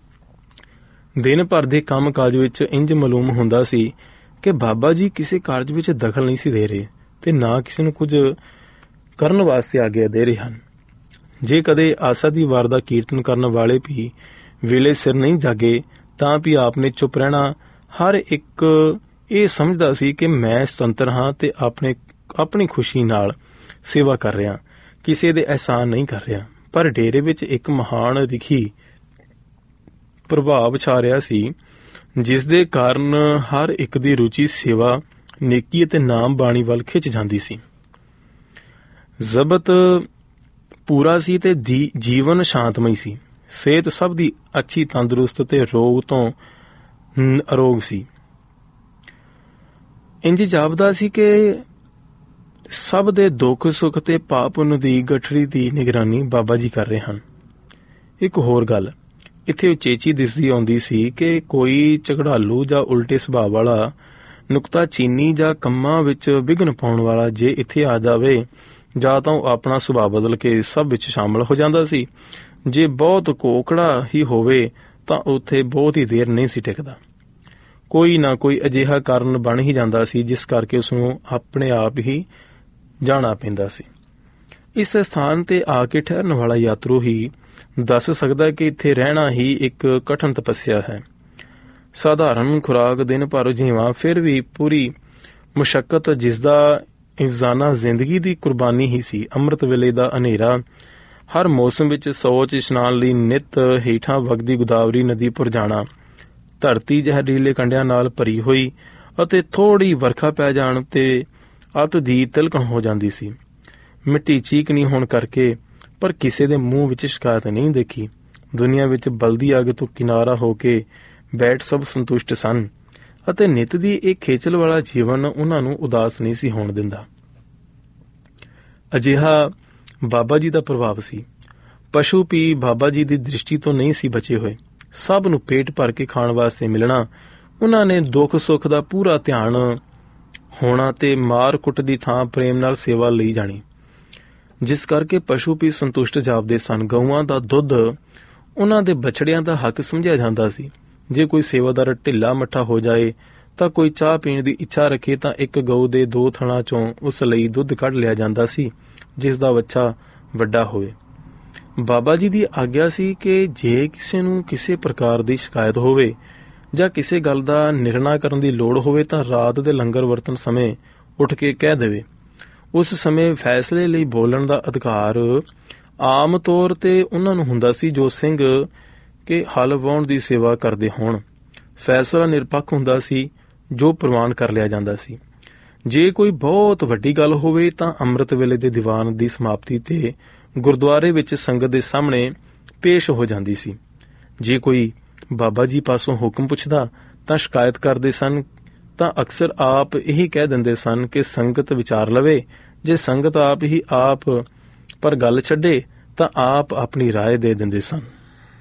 ਦਿਨ ਭਰ ਦੇ ਕੰਮ ਕਾਜ ਵਿੱਚ ਇੰਜ ਮਾਲੂਮ ਹੁੰਦਾ ਸੀ ਕਿ ਬਾਬਾ ਜੀ ਕਿਸੇ ਕਾਰਜ ਵਿੱਚ ਦਖਲ ਨਹੀਂ ਸੀ ਦੇ ਰਹੇ ਤੇ ਨਾ ਕਿਸੇ ਨੂੰ ਕੁਝ ਕਰਨ ਵਾਸਤੇ ਆਗਿਆ ਦੇ ਰਹੇ ਹਨ। ਜੇ ਕਦੇ ਆਸਾ ਦੀ ਵਾਰ ਦਾ ਕੀਰਤਨ ਕਰਨ ਵਾਲੇ ਵੀ ਵੇਲੇ ਸਿਰ ਨਹੀਂ ਜਾਗੇ ਤਾਂ ਵੀ ਆਪ ਨੇ ਚੁੱਪ ਰਹਿਣਾ। ਹਰ ਇੱਕ ਇਹ ਸਮਝਦਾ ਸੀ ਕਿ ਮੈਂ ਸੁਤੰਤਰ ਹਾਂ ਤੇ ਆਪਣੇ ਆਪਣੀ ਖੁਸ਼ੀ ਨਾਲ ਸੇਵਾ ਕਰ ਰਿਹਾ, ਕਿਸੇ ਦੇ ਅਹਿਸਾਨ ਨਹੀਂ ਕਰ ਰਿਹਾ। ਪਰ ਡੇਰੇ ਵਿੱਚ ਇੱਕ ਮਹਾਨ ਰਿਖੀ ਪ੍ਰਭਾਵ ਛਾ ਰਿਹਾ ਸੀ, ਜਿਸ ਦੇ ਕਾਰਨ ਹਰ ਇੱਕ ਦੀ ਰੁਚੀ ਸੇਵਾ, ਨੇਕੀ ਅਤੇ ਨਾਮ ਬਾਣੀ ਵੱਲ ਖਿੱਚ ਜਾਂਦੀ ਸੀ। ਜ਼ਬਤ ਪੂਰਾ ਸੀ ਤੇ ਜੀਵਨ ਸ਼ਾਂਤਮਈ ਸੀ। ਸਿਹਤ ਸਭ ਦੀ ਅੱਛੀ, ਤੰਦਰੁਸਤ ਤੇ ਰੋਗ ਤੋਂ ਅਰੋਗ ਸੀ। ਇੰਜ ਜਾਪਦਾ ਸੀ ਕਿ ਸਭ ਦੇ ਦੁੱਖ ਸੁੱਖ ਤੇ ਪਾਪ ਪੁੰਨ ਦੀ ਗਠੜੀ ਦੀ ਨਿਗਰਾਨੀ ਬਾਬਾ ਜੀ ਕਰ ਰਹੇ ਹਨ। ਇੱਕ ਹੋਰ ਗੱਲ ਇੱਥੇ ਉਚੇਚੀ ਦਿਸਦੀ ਆਉਂਦੀ ਸੀ ਕਿ ਕੋਈ ਝਗੜਾਲੂ ਜਾਂ ਉਲਟੇ ਸੁਭਾਅ ਵਾਲਾ ਨੁਕਤਾ ਚੀਨੀ ਜਾਂ ਕੰਮਾਂ ਵਿੱਚ ਵਿਘਨ ਪਾਉਣ ਵਾਲਾ ਜੇ ਇੱਥੇ ਆ ਜਾਵੇ, ਜਾਂ ਤਾਂ ਉਹ ਆਪਣਾ ਸੁਭਾਅ ਬਦਲ ਕੇ ਸਭ ਵਿੱਚ ਸ਼ਾਮਲ ਹੋ ਜਾਂਦਾ ਸੀ। ਜੇ ਬਹੁਤ ਕੋਕੜਾ ਹੀ ਹੋਵੇ ਤਾਂ ਉੱਥੇ ਬਹੁਤ ਹੀ ਦੇਰ ਨਹੀਂ ਸੀ ਟਿਕਦਾ। ਕੋਈ ਨਾ ਕੋਈ ਅਜਿਹਾ ਕਾਰਨ ਬਣ ਹੀ ਜਾਂਦਾ ਸੀ ਜਿਸ ਕਰਕੇ ਉਸਨੂੰ ਆਪਣੇ ਆਪ ਹੀ ਜਾਣਾ ਪੈਂਦਾ ਸੀ। ਇਸ ਸਥਾਨ ਤੇ ਆ ਕੇ ਠਹਿਰਨ ਵਾਲਾ ਯਾਤਰੂ ਹੀ ਦੱਸ ਸਕਦਾ ਕਿ ਇੱਥੇ ਰਹਿਣਾ ਹੀ ਇੱਕ ਕਠਨ ਤਪੱਸਿਆ ਹੈ। ਸਾਧਾਰਨ ਖੁਰਾਕ ਦਿਨ ਭਰ ਜੀਵਾਂ, ਫਿਰ ਵੀ ਪੂਰੀ ਮੁਸ਼ੱਕਤ ਜਿਸਦਾ ਇਨਸਾਨਾ ਜ਼ਿੰਦਗੀ ਦੀ ਕੁਰਬਾਨੀ ਹੀ ਸੀ। ਅੰਮ੍ਰਿਤ ਵੇਲੇ ਦਾ ਹਨੇਰਾ, ਹਰ ਮੌਸਮ ਵਿੱਚ ਸੋਚ ਇਸ਼ਨਾਨ ਲਈ ਨਿੱਤ ਹੇਠਾਂ ਵਗਦੀ ਗੋਦਾਵਰੀ ਨਦੀ ਪੁਰ ਜਾਣਾ, ਧਰਤੀ ਜ਼ਹਿਰੀਲੇ ਕੰਡਿਆਂ ਨਾਲ ਭਰੀ ਹੋਈ ਅਤੇ ਥੋੜ੍ਹੀ ਵਰਖਾ ਪੈ ਜਾਣ ਤੇ ਅੱਤ ਦੀ ਤਿਲਕਣ ਹੋ ਜਾਂਦੀ ਸੀ। ਮਿੱਟੀ ਚੀਕਣੀ ਹੋਣ ਕਰਕੇ ਪਰ ਕਿਸੇ ਦੇ ਮੂੰਹ ਵਿੱਚ ਸ਼ਿਕਾਇਤ ਨਹੀਂ ਦੇਖੀ। ਦੁਨੀਆ ਵਿੱਚ ਬਲਦੀ ਅੱਗ ਤੋਂ ਕਿਨਾਰਾ ਹੋ ਕੇ ਬੈਠ ਸਭ ਸੰਤੁਸ਼ਟ ਸਨ ਅਤੇ ਨਿੱਤ ਦੀ ਇਹ ਖੇਚਲ ਵਾਲਾ ਜੀਵਨ ਉਹਨਾਂ ਨੂੰ ਉਦਾਸ ਨਹੀਂ ਸੀ ਹੋਣ ਦਿੰਦਾ। ਅਜਿਹਾ ਬਾਬਾ ਜੀ ਦਾ ਪ੍ਰਭਾਵ ਸੀ। ਪਸ਼ੂ ਵੀ ਬਾਬਾ ਜੀ ਦੀ ਦ੍ਰਿਸ਼ਟੀ ਤੋਂ ਨਹੀਂ ਸੀ ਬਚੇ ਹੋਏ। ਸਭ ਨੂੰ ਪੇਟ ਭਰ ਕੇ ਖਾਣ ਵਾਸਤੇ ਮਿਲਣਾ, ਉਹਨਾਂ ਨੇ ਦੁੱਖ ਸੁੱਖ ਦਾ ਪੂਰਾ ਧਿਆਨ ਹੋਣਾ ਤੇ ਮਾਰ ਕੁੱਟ ਦੀ ਥਾਂ ਪ੍ਰੇਮ ਨਾਲ ਸੇਵਾ ਲਈ ਜਾਣੀ, ਜਿਸ ਕਰਕੇ ਪਸ਼ੂ ਵੀ ਸੰਤੁਸ਼ਟ ਜਾਪਦੇ ਸਨ। ਗਊਆਂ ਦਾ ਦੁੱਧ ਉਹਨਾਂ ਦੇ ਬਛੜਿਆਂ ਦਾ ਹੱਕ ਸਮਝਿਆ ਜਾਂਦਾ ਸੀ। ਜੇ ਕੋਈ ਸੇਵਾਦਾਰ ਢਿੱਲਾ ਮੱਠਾ ਹੋ ਜਾਏ ਤਾਂ ਕੋਈ ਚਾਹ ਪੀਣ ਦੀ ਇੱਛਾ ਰੱਖੇ ਤਾਂ ਇੱਕ ਗਊ ਦੇ ਦੋ ਥਣਾਂ ਚੋਂ ਉਸ ਲਈ ਦੁੱਧ ਕੱਢ ਲਿਆ ਜਾਂਦਾ ਸੀ, ਜਿਸ ਦਾ ਵੱਛਾ ਵੱਡਾ ਹੋਵੇ। ਬਾਬਾ ਜੀ ਦੀ ਆਗਿਆ ਸੀ ਕਿ ਜੇ ਕਿਸੇ ਨੂੰ ਕਿਸੇ ਪ੍ਰਕਾਰ ਦੀ ਸ਼ਿਕਾਇਤ ਹੋਵੇ ਜਾਂ ਕਿਸੇ ਗੱਲ ਦਾ ਨਿਰਣਾ ਕਰਨ ਦੀ ਲੋੜ ਹੋਵੇ ਤਾਂ ਰਾਤ ਦੇ ਲੰਗਰ ਵਰਤਣ ਸਮੇਂ ਉੱਠ ਕੇ ਕਹਿ ਦੇਵੇ। ਉਸ ਸਮੇਂ ਫੈਸਲੇ ਲਈ ਬੋਲਣ ਦਾ ਅਧਿਕਾਰ ਆਮ ਤੌਰ ਤੇ ਉਹਨਾਂ ਨੂੰ ਹੁੰਦਾ ਸੀ ਜੋ ਸਿੰਘ ਕਿ ਹਲ ਵਾਹੁਣ ਦੀ ਸੇਵਾ ਕਰਦੇ ਹੋਣ। ਫੈਸਲਾ ਨਿਰਪੱਖ ਹੁੰਦਾ ਸੀ ਜੋ ਪ੍ਰਵਾਨ ਕਰ ਲਿਆ ਜਾਂਦਾ ਸੀ। ਜੇ ਕੋਈ ਬਹੁਤ ਵੱਡੀ ਗੱਲ ਹੋਵੇ ਤਾਂ ਅੰਮ੍ਰਿਤ ਵੇਲੇ ਦੇ ਦੀਵਾਨ ਦੀ ਸਮਾਪਤੀ ਤੇ ਗੁਰਦੁਆਰੇ ਵਿੱਚ ਸੰਗਤ ਦੇ ਸਾਹਮਣੇ ਪੇਸ਼ ਹੋ ਜਾਂਦੀ ਸੀ। ਜੇ ਕੋਈ ਬਾਬਾ ਜੀ ਪਾਸੋਂ ਹੁਕਮ ਪੁੱਛਦਾ ਤਾਂ ਸ਼ਿਕਾਇਤ ਕਰਦੇ ਸਨ ਤਾਂ ਅਕਸਰ ਆਪ ਇਹੀ ਕਹਿ ਦਿੰਦੇ ਸਨ ਕਿ ਸੰਗਤ ਵਿਚਾਰ ਲਵੇ। ਜੇ ਸੰਗਤ ਆਪ ਹੀ ਆਪ ਪਰ ਗੱਲ ਛੱਡੇ ਤਾਂ ਆਪ ਆਪਣੀ ਰਾਏ ਦੇ ਦਿੰਦੇ ਸਨ।